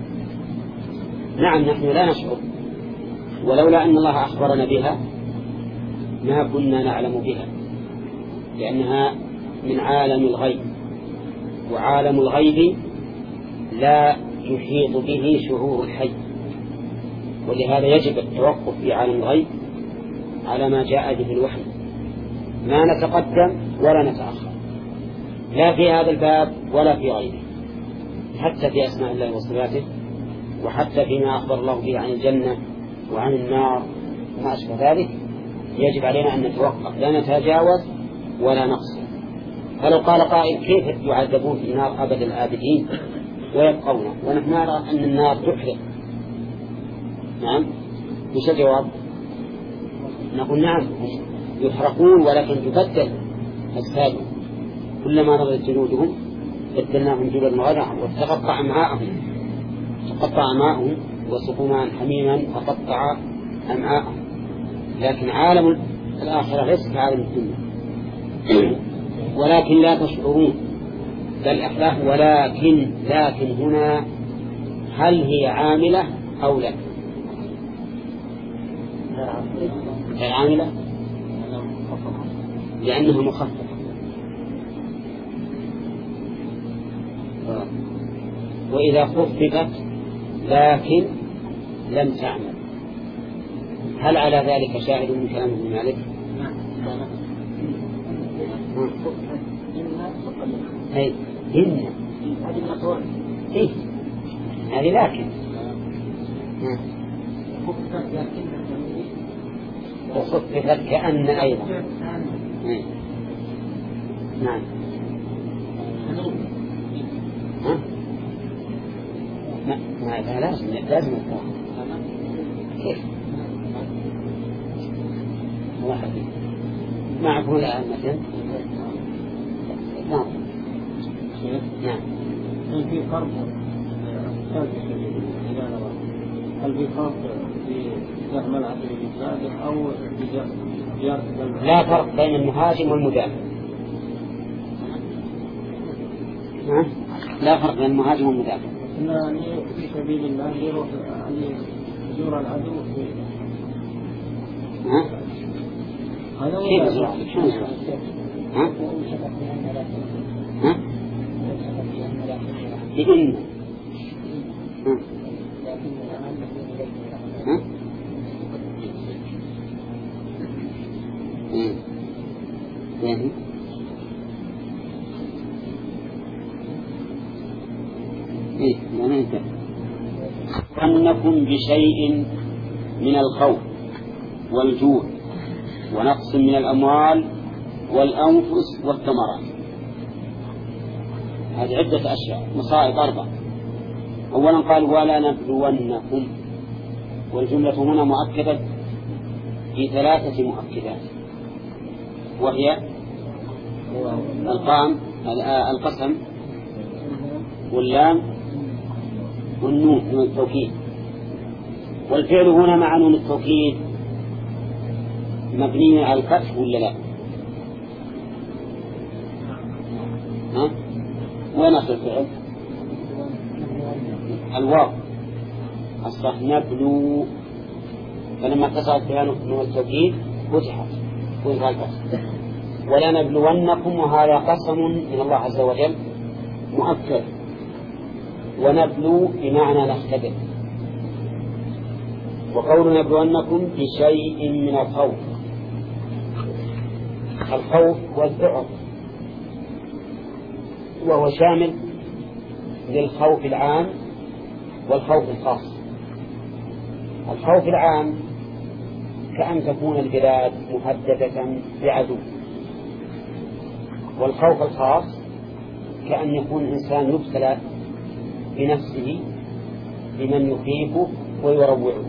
نعم نحن لا نشعر، ولولا أن الله أخبرنا بها ما كنا نعلم بها، لأنها من عالم الغيب، وعالم الغيب لا يحيط به شعور الحي، ولهذا يجب التوقف في عالم الغيب على ما جاء به الوحي، ما نتقدم ولا نتأخر، لا في هذا الباب ولا في غيره، حتى في أسماء الله وصفاته، وحتى فيما أخبر الله به عن الجنة وعن النار وما أشبه ذلك، يجب علينا أن نتوقف، لا نتجاوز ولا نقصر. فلو قال قائل كيف يعذبون في النار أبد الآبدين ويبقون ونحن نرى أن النار تحرق؟ نعم، وش الجواب؟ نقول نعم يحرقون ولكن تبدل أجسادهم، كلما نضجت جلودهم بدلناهم جلودا غيرها وتقطع أمعاءهم وسقوا ماء حميما فقطع أمعاءهم. لكن عالم الآخرة ليس كعالم الدنيا. ولكن لا تشعرون بل أحلاه، لكن هنا هل هي عاملة أو لا؟ غير عاملة لأنها مخففة، وإذا خففت لكن لم تعمل، هل على ذلك شاهد من كلام ابن مالك؟ هذه لكن وخففت كأن أيضا. نعم ما لازم كيف واحد معكم الآن مثلا. نعم هل في فرق في زعم العدل الإسلامي أو لا فرق بين المهاجم والمدافع؟ لا فرق بين المهاجم والمدافع. إن في سبيل الله يروح يزور العدو في هذا كيف يزور؟ بإن ظنكم بشيء من الخوف والجوع ونقص من الأموال والأنفس والثمرات. هذه عدة أشياء، مصائب 4. أولا قال ولا نبلونكم، والجملة هنا مؤكدة في 3 مؤكدات، وهي القسم واللام والنون من التوكيد. والفعل هنا مع نون التوكيد مبني على الفتح ولا لا؟ وين أصل الفعل؟ الواو أصبح نبلو، فلما اتصلت بها نون التوكيد فتحت الفتح. ولا نبلونكم، وهذا قسم من الله عز وجل مؤكد. ونبلو بمعنى نختبر. وقول نبلونكم بشيء من الخوف، الخوف والذعر، وهو شامل للخوف العام والخوف الخاص. الخوف العام كأن تكون البلاد مهددة بعدو، والخوف الخاص كأن يكون الإنسان يبتلى بنفسه بمن يخيفه ويروعه،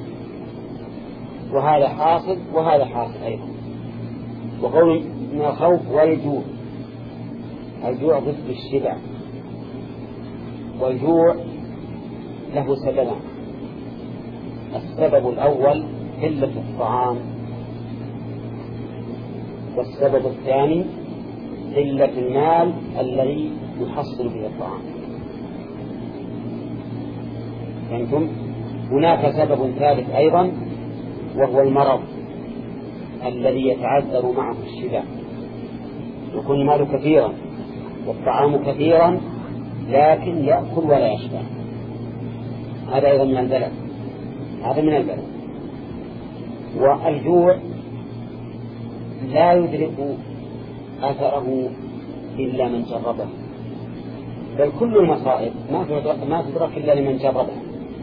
وهذا حاصل وهذا حاصل أيضا. وقول من الخوف والجوع، الجوع ضد الشبع، والجوع له سببان: السبب الأول قلة الطعام، والسبب الثاني قلة المال الذي يحصل به الطعام. فهمتم؟ هناك سبب ثالث أيضا، وهو المرض الذي يتعذر معه الشبع، يكون المال كثيرا والطعام كثيرا لكن يأكل ولا يشبع، هذا أيضا من البلد، هذا من البلد. والجوع لا يدرك أثره إلا من جربه، بل كل المصائب ما تدرك إلا لمن جربها،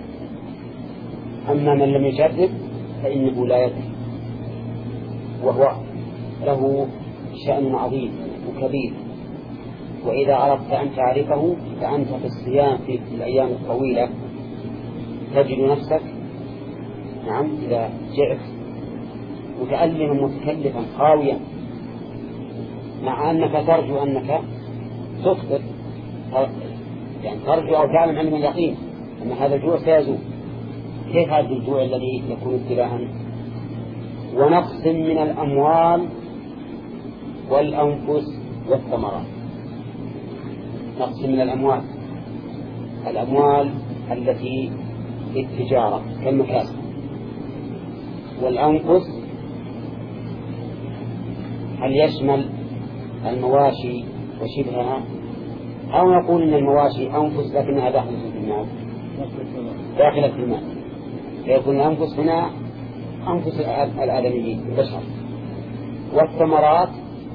أما من لم يجرب فإنه لا يدري، وهو له شأن عظيم وكبير. وإذا أردت أن تعرفه فأنت في الصيام في الأيام الطويلة تجد نفسك إذا جعت متألما متكلفا خاويا، مع أنك ترجو أنك تفطر، يعني ترجو أو تعلم علم اليقين أن هذا الجوع سيزول. كيف هذا الجوع الذي يكون ابتلاء؟ ونقص من الأموال والأنفس والثمرات. نقص من الأموال التي في التجارة كالمكاسب، والأنفس هل يشمل المواشي وشبهها، أو نقول إن المواشي أنفس لكنها داخلة في الماء، داخلة في الماء، فيكون الأنفس هنا أنفس الآدميين البشر. والثمرات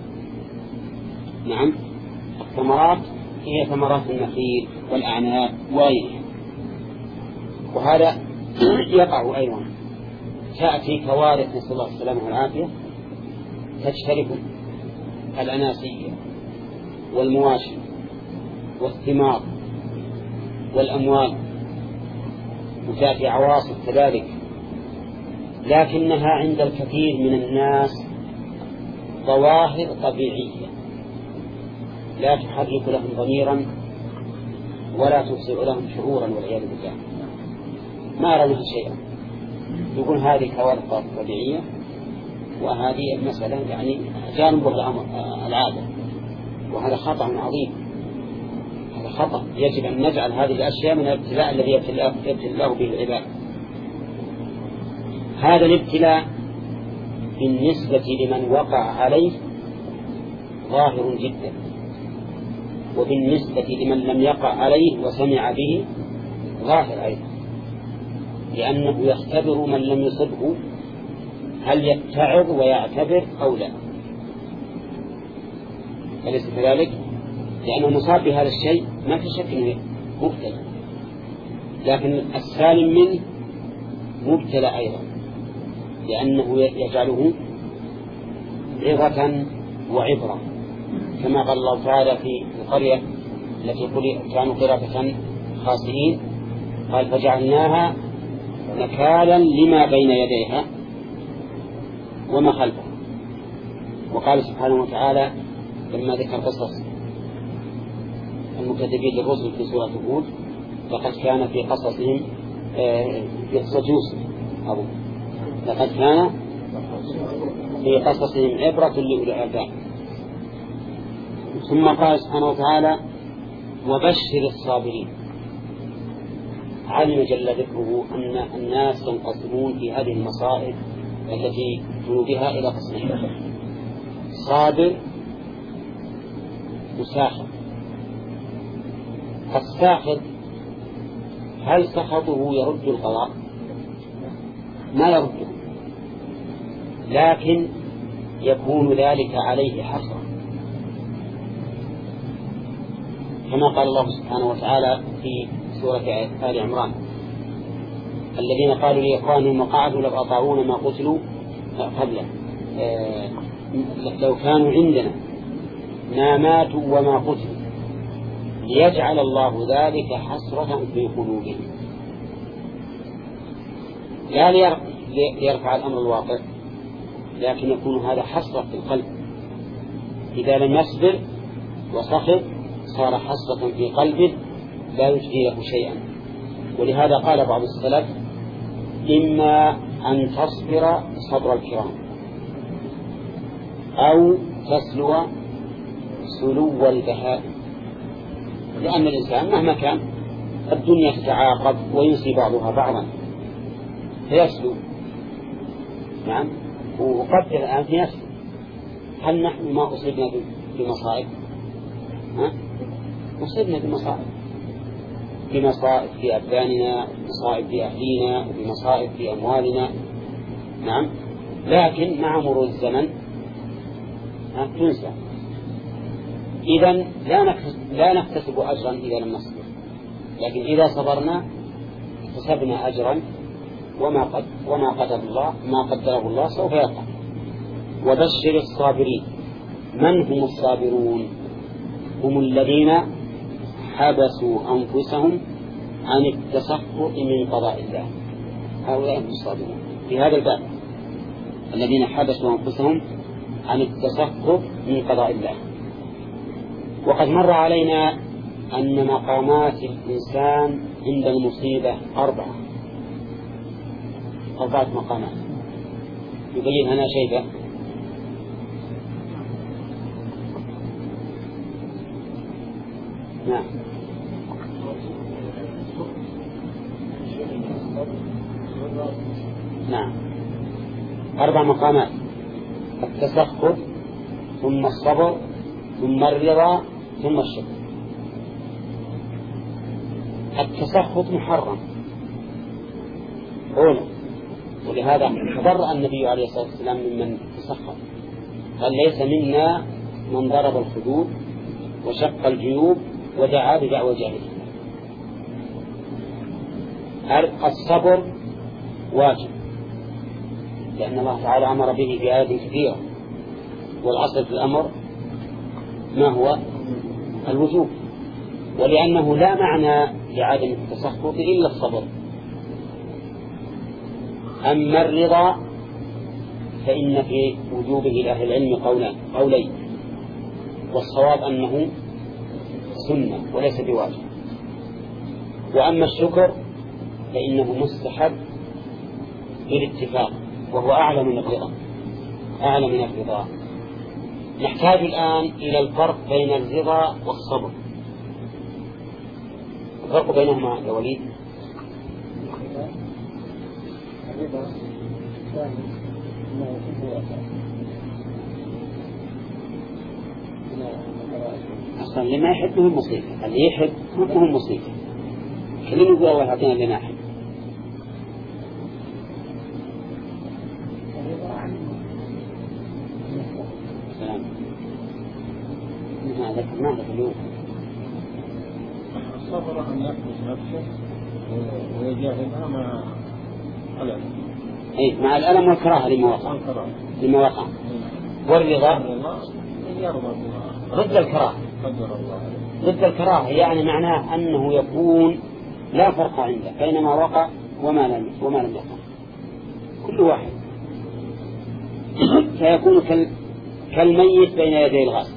الثمرات هي ثمرات النخيل والأعناب وغيرها. وهذا يقع أيضا، تأتي كوارث نسأل الله السلامة والعافية، تشترك الأناسية والمواشي والثمار والأموال، وتأتي عواصف كذلك، لكنها عند الكثير من الناس ظواهر طبيعية لا تحرك لهم ضميرا ولا تبصر لهم شعورا، والعياذ بالله ما يرونها شيئا، يقول هذه كوارث طبيعية وهذه المسألة يعني جانب العادة، وهذا خطأ عظيم، هذا خطأ. يجب أن نجعل هذه الأشياء من الابتلاء الذي يبتلى الله به العباد. هذا الابتلاء بالنسبة لمن وقع عليه ظاهر جدا، وبالنسبة لمن لم يقع عليه وسمع به ظاهر أيضا، لأنه يختبر من لم يصبه هل يتعظ ويعتبر أو لا، أليس كذلك؟ لأنه مصاب بهذا الشيء ما في شك أنه مبتلى، لكن السالم منه مبتلى أيضا، لأنه يجعله عظة وعبرة، كما قال الله تعالى في القرية التي كانوا قردة خاسئين، قال فجعلناها نكالا لما بين يديها وما خلفها. وقال سبحانه وتعالى لما ذكر قصص المكذبين للرسل في سورة هود: لقد كان في قصصهم قصة يوسف، لقد كان في قصصهم عبرة لأولي الألباب. ثم قال سبحانه وتعالى وبشر الصابرين. علم جل ذكره أن الناس ينقسمون في هذه المصائب التي يكون بها إلى قسمين: صابر وساخط. الساخط هل سخطه يرد القضاء؟ ما يرده، لكن يكون ذلك عليه حسرة، كما قال الله سبحانه وتعالى في سورة آل عمران: الذين قالوا لإخوانهم وقعدوا لو أطاعونا ما قتلوا قبله لو كانوا عندنا ما ماتوا وما قتلوا ليجعل الله ذلك حسرة في قلوبهم. لا ليرفع الأمر الواقع، لكن يكون هذا حسرة في القلب. إذا لم يصبر وسخط صار حسرة في قلبه لا يجدي له شيئا. ولهذا قال بعض السلف: إما أن تصبر صبر الكرام أو تسلو سلو البهائم. لأن الإنسان مهما كان الدنيا تتعاقب وينسي بعضها بعضا فيسلو. نعم. وقدر الآن في نفسه: هل نحن ما أصبنا بمصائب؟ أصبنا بمصائب، بمصائب في أبداننا، بمصائب في أهلينا، وبمصائب في أموالنا. نعم. لكن مع مرور الزمن تنسى. إذن لا نكتسب أجرا إذا لم نصبر، لكن إذا صبرنا اكتسبنا أجرا، وما قدره الله سوف يقع. وبشر الصابرين. من هم الصابرون؟ هم الذين حبسوا أنفسهم عن التسخط من قضاء الله. هؤلاء هم الصابرون في هذا الباب، الذين حبسوا أنفسهم عن التسخط من قضاء الله. وقد مر علينا أن مقامات الإنسان عند المصيبة 4 مقامات يبين هنا شيئا. نعم. نعم. 4 مقامات: التسخط، ثم الصبر، ثم الرضا، ثم الشكر. التسخط محرم أولا، ولهذا برأ النبي عليه الصلاة والسلام ممن تسخط، قال: ليس منا من ضرب الخدود وشق الجيوب ودعا بدعوى جاهلية. الصبر واجب، لأن الله تعالى أمر به في آيات كثيرة، والأصل في الأمر ما هو الوجوب، ولأنه لا معنى لعدم التسخط إلا الصبر. أما الرضا فإن في وجوبه لأهل العلم قولين، والصواب أنه سنة وليس بواجب. وأما الشكر فإنه مستحب بالاتفاق، وهو أعلى من الرضا. نحتاج الآن إلى الفرق بين الرضا والصبر. الفرق بينهما يا وليد. أصلا اللي ما يحب مهم مصيبة، اللي يحب مهم مصيبة. خلينا نقول أول هاتين اللي ما يحب. سلام. ما ذكرناه في اليوم. الصبر أن يحبس نفسه ويجاهدها مع الألم. أي مع الألم والكراهة لما وقع. والرضا ضد الكراهة. ضد الكراهة يعني معناه أنه يكون لا فرق عنده بين ما وقع وما لم يقع، كل واحد فيكون كالميت بين يدي الغاسل.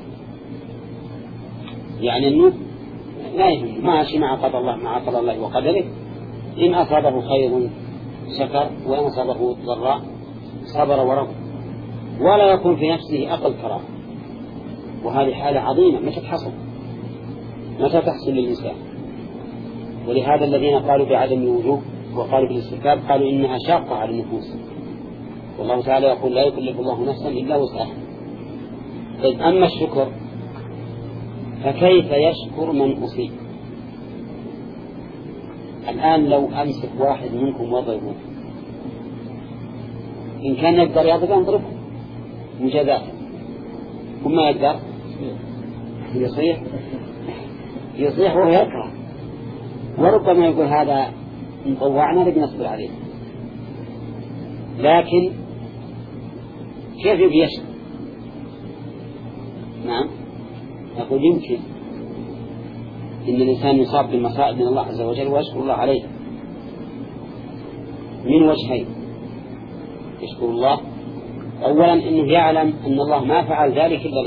يعني أنه لا يهم، ماشي مع قضاء الله وقدره. إن أصابه خير شكر، وإن أصابه ضراء صبر ورضى، ولا يكون في نفسه أقل كراهة. وهذه حالة عظيمة متى تحصل للإنسان. ولهذا الذين قالوا بعدم الوجوب وقالوا بالاستحباب قالوا إنها شاقة على النفوس، والله تعالى يقول لا يكلف الله نفسا إلا وسعها. طيب أما الشكر فكيف يشكر من أصيب؟ الآن لو أمسك واحد منكم وضربه، إن كان يقدر يضربه انضربه مجازاة، وما يقدر يصيح وهو يكره، وربما يقول هذا مطوعنا لكي نصبر عليه. لكن كيف يشكر؟ نعم أقول يمكن إن الإنسان يصاب بالمصائب من الله عز وجل ويشكر الله عليه من وجهين. يشكر الله أولا إنه يعلم أن الله ما فعل ذلك إلا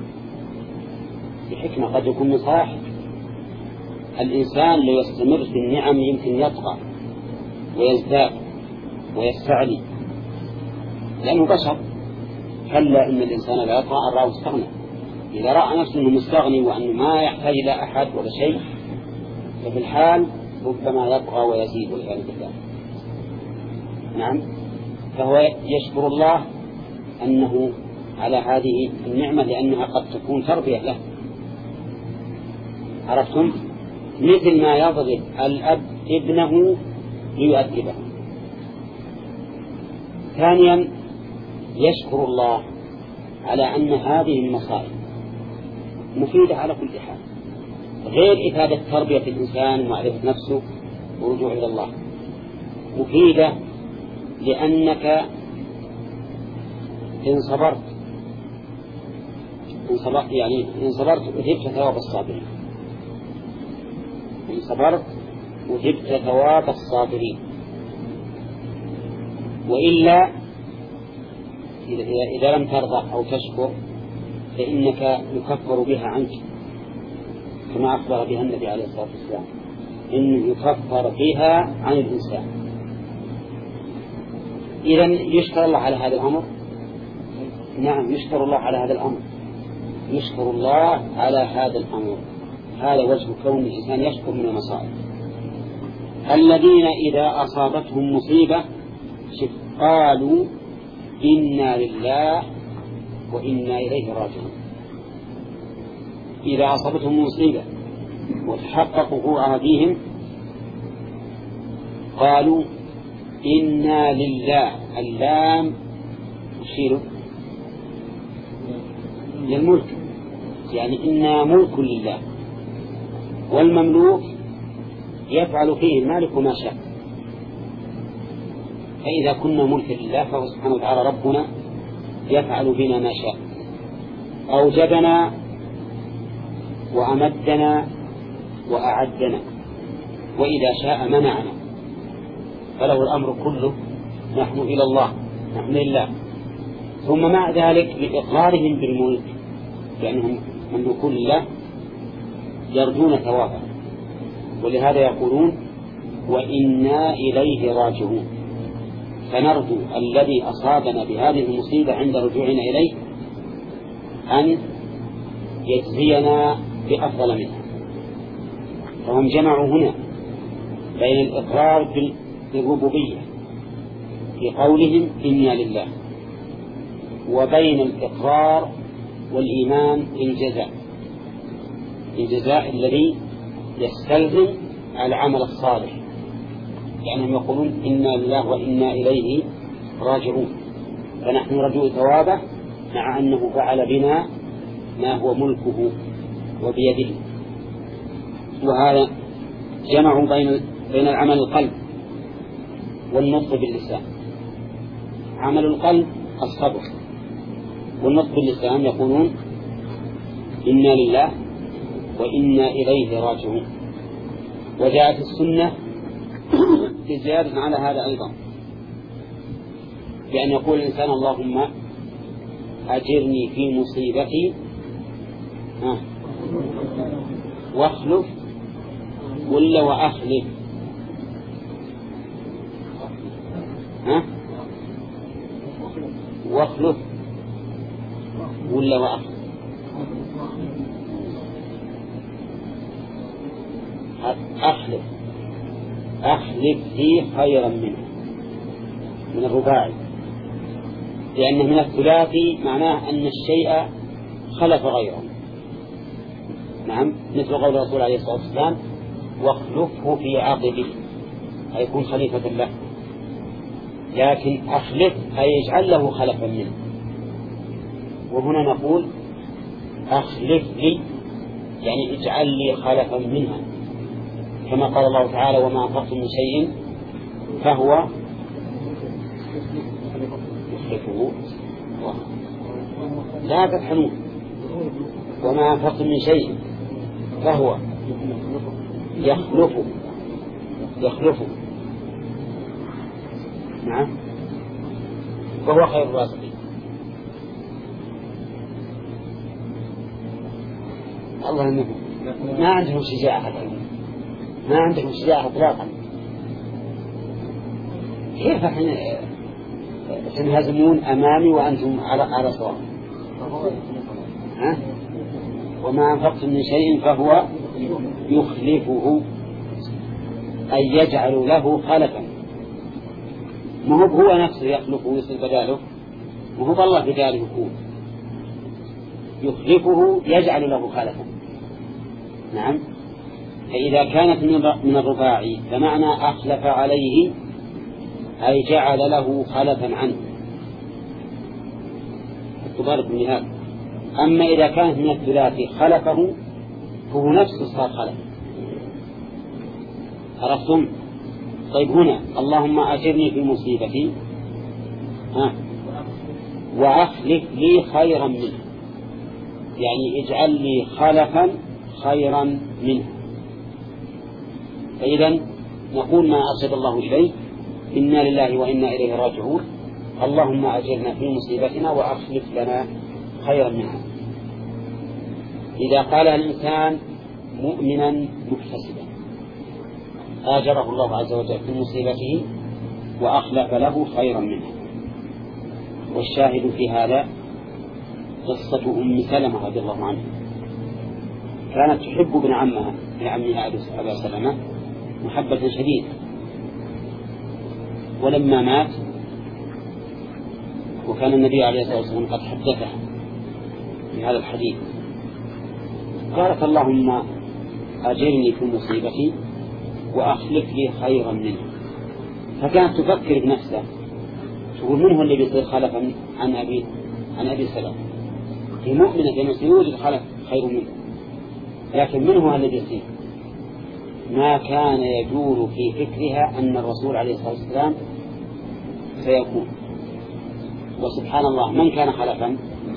لحكمة قد يكون من صلاح الإنسان ليستمر في النعم يمكن يطغى ويزداد ويستعلي لأنه بشر. كلا إن الإنسان لا يطغى أن رآه استغنى. إذا رأى نفسه أنه مستغني وأنه ما يحتاج إلى أحد ولا شيء ففي الحال ربما يطغى ويزيد والعياذ بالله. نعم، فهو يشكر الله أنه على هذه النعمة لأنها قد تكون تربية له. عرفتم؟ مثل ما يضرب الأب ابنه ليؤدبه. ثانيا يشكر الله على أن هذه المصائب مفيدة على كل حال، غير إفادة تربية الإنسان ومعرفة نفسه ورجوع إلى الله، مفيدة لأنك إن صبرت وجبت ثواب الصابرين. إن صبرت وجبت ثواب الصابرين، وإلا إذا لم ترضى أو تشكر فإنك يكفر بها عنك، كما أخبر بها النبي عليه الصلاة والسلام إنه يكفر بها عن الإنسان. إذن يشكر الله على هذا الأمر. نعم، يشكر الله على هذا الأمر، يشكر الله على هذا الأمر. هذا وجه كون الإنسان يشكر من المصائب. الذين إذا أصابتهم مصيبة قالوا إنا لله وإنا إليه راجعون. إذا أصابتهم مصيبة وتحقق وقوعها بهم قالوا إنا لله. اللام تشير للملك، يعني إنا ملك لله، والمملوك يفعل فيه المالك ما شاء. فإذا كنا ملك لله فهو سبحانه وتعالى ربنا يفعل بنا ما شاء. أوجدنا وأمدنا وأعدنا، وإذا شاء منعنا، فله الأمر كله. نحن إلى الله، نحن لله. ثم مع ذلك بإقرارهم بالملك لأنهم مملوكون لله يرجون ثوابا، ولهذا يقولون وإنا إليه راجعون. فنرجو الذي أصابنا بهذه المصيبة عند رجوعنا إليه أن يجزينا بأفضل منها. فهم جمعوا هنا بين الإقرار بالربوبية في قولهم إنا لله، وبين الإقرار والإيمان الجزاء الذي يستلزم العمل الصالح، لأنهم يقولون إنا لله وإنا إليه راجعون. فنحن رجو ثوابه مع أنه فعل بنا ما هو ملكه وبيده. وهذا جمعوا بين العمل القلب والنطق باللسان. عمل القلب الصبر، والنطق باللسان يقولون إنا لله وإنا إليه راجعون. وجاءت السنة بزيادة على هذا أيضا، بأن يقول الإنسان اللهم أجرني في مصيبتي واخلف ولا وأخلف واخلف ولا وأخلف أخلف لي خيرا منه من الرباعي، لأن من الثلاثي معناه أن الشيء خلف غيره. نعم، مثل قول الرسول عليه الصلاة والسلام واخلفه في عقبه، هيكون خليفة له. لكن أخلف أي يجعل له خلفا منه، وهنا نقول أخلف لي يعني اجعل لي خلفا منها، كما قال الله تعالى وما أنفقتم من شيء فهو يخلفه. لا تفحنون وما أنفقتم من شيء فهو يخلفه. نعم، وهو خير الرازقين. الله يمنعهم، ما عندهم شجاعة، ما عندهم شجاعة إطلاقا. كيف تنهزمون أمامي وأنتم على صواب؟ وما أنفقتم من شيء فهو يخلفه أي يجعل له خلفا. ما هو نفسه يخلفه ويصير بداله، ما هو الله بداله يكون، يخلفه يجعل له خلفا. نعم، فإذا كانت من الرباعي فمعنى أخلف عليه أي جعل له خلفا عنه، تبارك من هذا. أما إذا كانت من الثلاثي خلفه فهو نفسه صار خلف. عرفتم؟ طيب هنا اللهم أجرني في مصيبتي وأخلف لي خيرا منه، يعني اجعل لي خلفا خيرا منه. فإذا نقول ما أرشد الله إليه إنا لله وإنا إليه راجعون، اللهم أجرنا في مصيبتنا وأخلف لنا خيرا منها. إذا قال الإنسان مؤمنا محتسبا آجره الله عز وجل في مصيبته وأخلف له خيرا منها. والشاهد في هذا قصة أم سلمة رضي الله عنها، كانت تحب ابن عمها لعمها أبا سلمة محبة شديدة، ولما مات وكان النبي عليه الصلاة والسلام قد حدثه بهذا الحديث قالت اللهم أجرني في مصيبتي وأخلف لي خيرا منه. فكانت تفكر بنفسها تقول من هو اللي بيصير خلفا عن أبي سلمة؟ هي مؤمنة بأنه سيوجد خلف خير منه، لكن من هو الذي يصير؟ ما كان يدور في فكرها أن الرسول عليه الصلاة والسلام سيكون. وسبحان الله من كان خلفا؟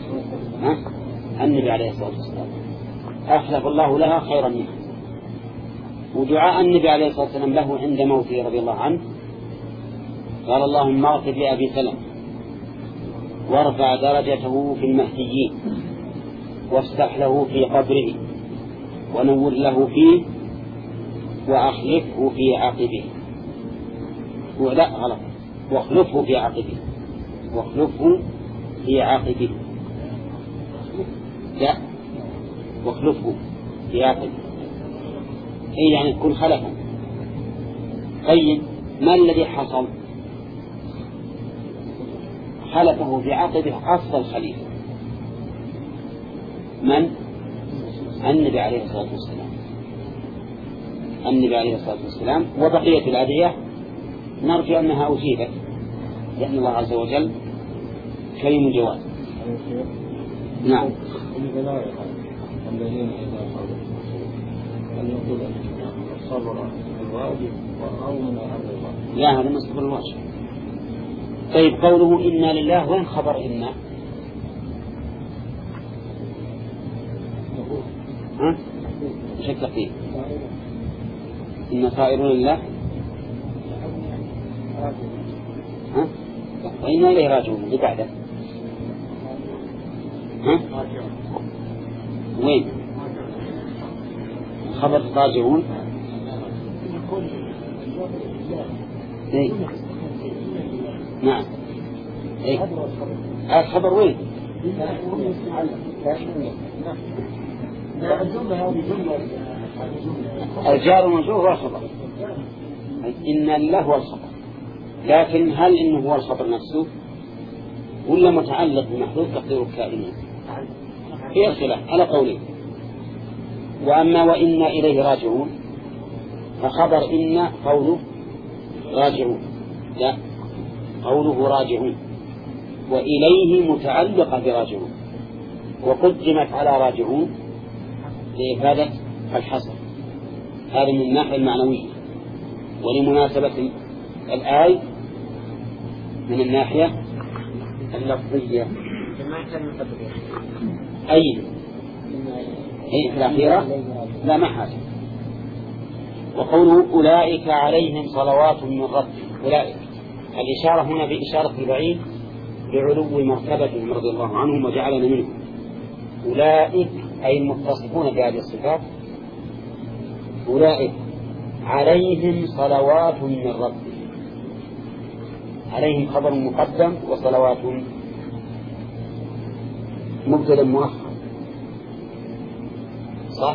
النبي عليه الصلاة والسلام، أخلف الله لها خيرا منها. ودعاء النبي عليه الصلاة والسلام له عند موته رضي الله عنه قال اللهم اغفر لأبي سلمة وارفع درجته في المهديين وافتح له في قبره ونور له فيه وأخلفه في عقبه. لا غلط، واخلفه في عقبه، واخلفه في عقبه، لا واخلفه في عقبه، إيه يعني تكون خلفا. طيب ما الذي حصل؟ خلفه في عقبه أصل خليفة من؟ النبي عليه الصلاة والسلام، النبي عليه الصلاة والسلام. وبقية الأدعية نرجو أنها أجيبت لأن الله عز وجل كريم الجواد. نعم. لا هذا مصدر الواجب. طيب قوله إنا لله وين خبر إنا؟ شك فيه إن صائرون لله وإنا إليه راجعون اللي بعده وين خبر راجعون؟ إيه؟ نعم إيه؟ الخبر وين؟ الجار والمجرور هو الخبر، إن الله هو الخبر، لكن هل إنه هو الخبر نفسه ولا متعلق بمحذوف تقدير الكائنين؟ في اختلاف على قولين. وأما وإنا إليه راجعون فخبر إن قوله راجعون، لا قوله راجعون، وإليه متعلقة براجعون، وقدمت على راجعون لإفادة الحصر، هذا من الناحية المعنوية، ولمناسبة الآية من الناحية اللفظية. أي في الأخيرة لا محاجة. وقوله أولئك عليهم صلوات من ربهم، أولئك الإشارة هنا بإشارة البعيد بعلو مرتبتهم رضي الله عنهم وجعلنا منهم. أولئك أي المتصفون بهذه الصفات، أولئك عليهم صلوات من ربهم، عليهم خبر مقدم وصلوات مبتدأ مؤخر، صح؟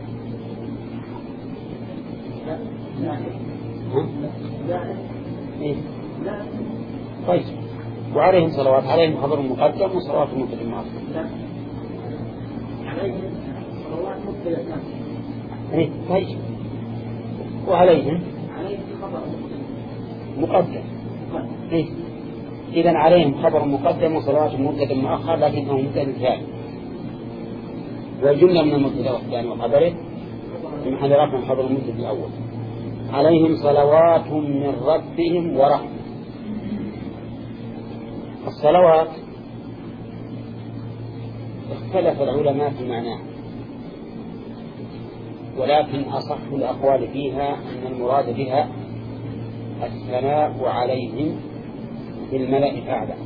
إيه؟ طيب وعليهم صلوات، عليهم خبر مقدم وصلوات مبتدأ مؤخر. عليهم صلوات مبتدأ إيه؟ طيب وعليهم خبر مقدم. إيه؟ إذن عليهم خبر مقدم وصلوات مبتدأ مؤخر، لكنه مبتدأ ثاني، والجملة من المبتدأ والثاني وخبره في محل رفع خبر المبتدأ الأول. عليهم صلوات من ربهم ورحمة. الصلوات اختلف العلماء في معناه، ولكن أصح الأقوال فيها أن المراد بها الثناء عليهم في الملأ الأعلى،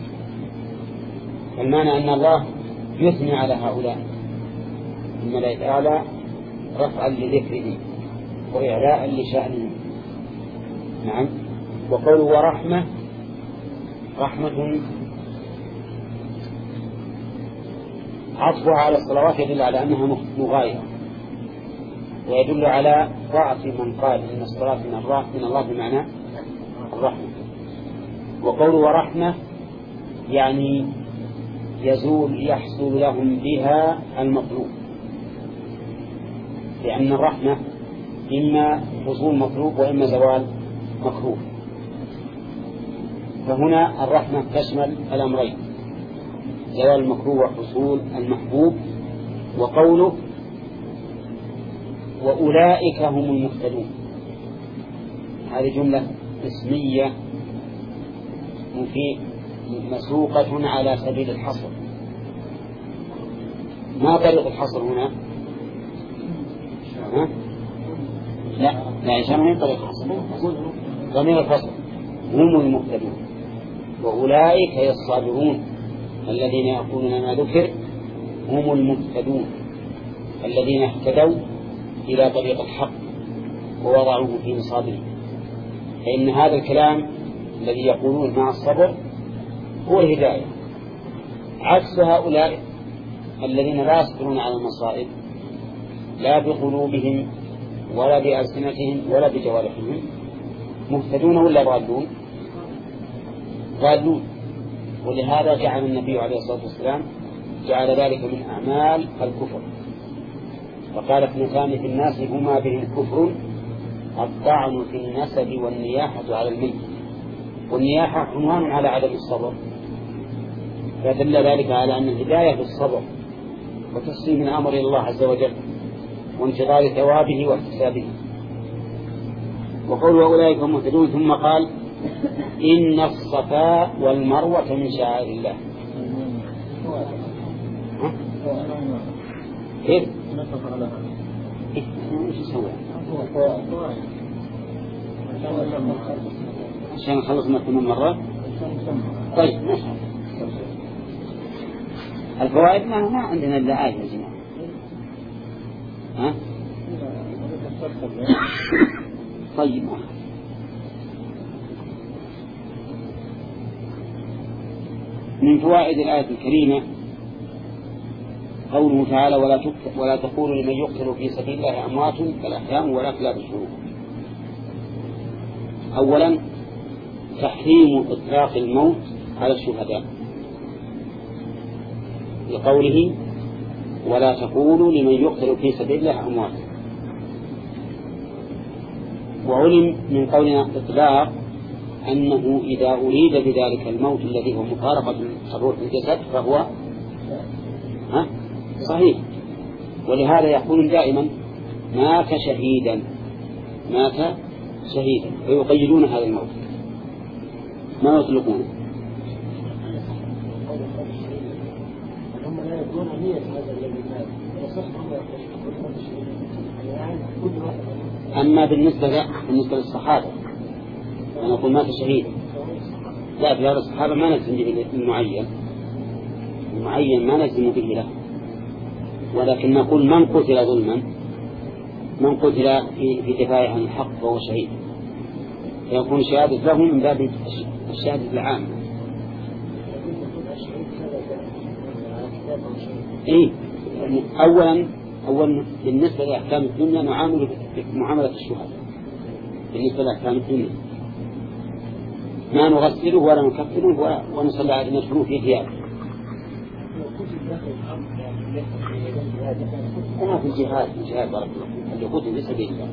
المعنى أن الله يثني على هؤلاء في الملأ الأعلى رفعا لذكره وإعلاء لشأنه. نعم. وقوله ورحمة، رحمة عطفها على الصلوات يدل على أنها مغايرة، ويدل على ضعف من قال إن الصلاة من الله بمعنى الرحمة. وقوله ورحمة يعني يحصل لهم بها المطلوب، لأن الرحمة إما حصول مطلوب وإما زوال مكروه، فهنا الرحمة تشمل الأمرين، زوال المكروه وحصول المحبوب. وقوله وأولئك هم المهتدون، هذه جملة اسمية مسوقة على سبيل الحصر. ما طريق الحصر هنا؟ لا إشارة من طريق الحصر، ضمير الفصل هم المهتدون، وأولئك هي الصابرون الذين يأخذون ما ذكر، هم المهتدون الذين اهتدوا إلى طريق الحق ووضعوه في مصادره. فإن هذا الكلام الذي يقولون مع الصبر هو الهداية، عكس هؤلاء الذين لا يصبرون على المصائب لا بقلوبهم ولا بألسنتهم ولا بجوارحهم، مهتدون ولا ضالون؟ ضالون. ولهذا جعل النبي عليه الصلاة والسلام جعل ذلك من أعمال الكفر، وقال اثنتان في الناس هما بهم كفر، الطعن في النسب والنياحة على الميت. والنياحة عنوان على عدم الصبر، فدل ذلك على أن الهداية بالصبر وتسليم الأمر إلى الله عز وجل وانتظار ثوابه واحتسابه. وقول أولئك هم مهتدون، ثم قال إن الصفا والمروة من شعائر الله. كيف؟ ايش يسوي؟ عشان خلصنا 8 مرات. طيب ماشي. الفوائد ما عندنا إلا آية يا جماعة. ها؟ طيب من فوائد الآية الكريمة قوله تعالى ولا تقولوا لمن يقتل في سبيل الله أموات بل أحياء ولكن لا تشعرون. أولا تحريم إطلاق الموت على الشهداء لقوله ولا تقولوا لمن يقتل في سبيل الله أموات. وعلم من قولنا إطلاق أنه إذا أريد بذلك الموت الذي هو مفارقة الروح الجسد فهو صحيح. ولهذا يقول دائما مات شهيدا ويقيدون هذا الموت ما يطلقونه. أما بالنسبة للصحابة أنا أقول مات شهيدا لا، في هذا الصحابة ما نجزم به المعين ما نجزم به له، ولكن نقول من قتل ظلما من قتل في دفاع عن الحق فهو شهيد، فيكون شهادة له من باب الشهادة العامة. أولا بالنسبة لأحكام الدنيا نعامل معاملة الشهداء. بالنسبة لأحكام الدنيا ما نغسله ولا نكفره ونصلي على ندخله في ثيابه. أنا في الجهاد بارك الله اللي قتل في سبيل الله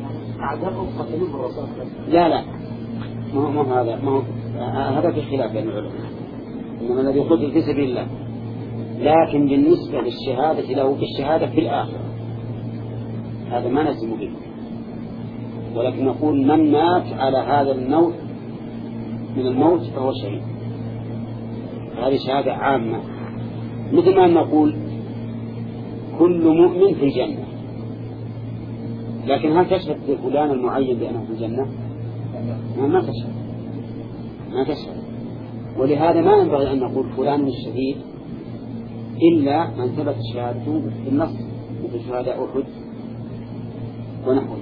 لا ما هو هذا في خلاف بين العلماء، إنما الذي قتل في سبيل الله. لكن بالنسبة للشهادة له بالشهادة في الآخرة هذا ما نلزم به، ولكن نقول من مات على هذا النوع من الموت فهو شهيد. هذه شهادة عامة، مثل ما نقول كل مؤمن في الجنة، لكن هل تشهد لفلان المعين بأنه في الجنة؟ ما تشهد. ولهذا ما ينبغي أن نقول فلان الشهيد إلا من ثبت شهادته بالنص مثل شهادة أحد ونحوه.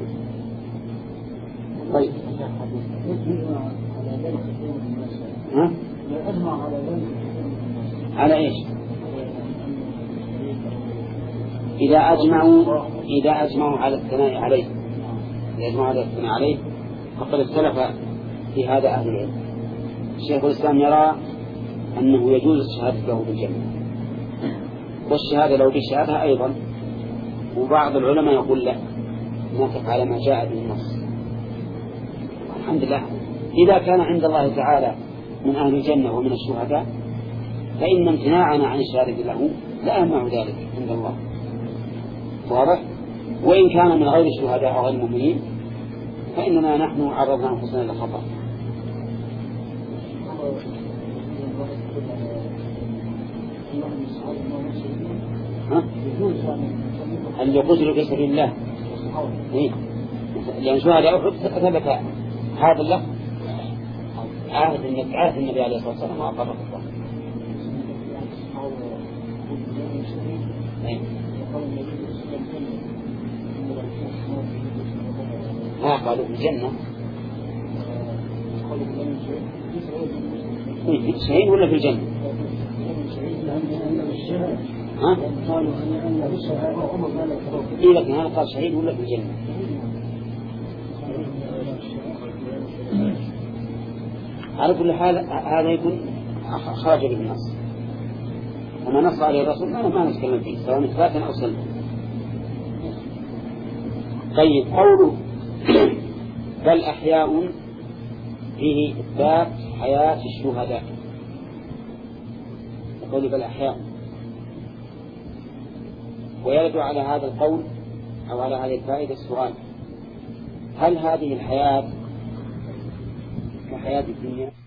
طيب على إيش؟ إذا أجمعوا على الثناء عليه فقد اختلف في هذا أهل العلم. الشيخ الإسلام يرى أنه يجوز الشهادة له بالجنة والشهادة له بالشهادة أيضا، وبعض العلماء يقول لا نقف على ما جاء به النص. الحمد لله إذا كان عند الله تعالى من أهل الجنة ومن الشهداء فإن امتناعنا عن الشهادة له لا يمنع ذلك عند الله، واضح؟ وإن كان من غير الشهداء أو غير المؤمنين فإننا نحن عرضنا أنفسنا للخطأ. اللي قتلوا في سبيل الله لأن شهداء أحد ثبت هذا اللفظ عهد النبي عليه الصلاة والسلام وأقره الله. ما قالوا في الجنة شهيد ولا في الجنة؟ إيه لكن هذا قال شهيد ولا في الجنة؟ على كل حال هذا يكون خرج بالنص، وما نص عليه الرسول ما نتكلم فيه سواء إثباتا أو سلبا. طيب قوله بل أحياء فيه إثبات حياة الشهداء، يقول بل أحياء، ويرد على هذا القول أو على هذه الفائدة السؤال: هل هذه الحياة كحياة الدنيا؟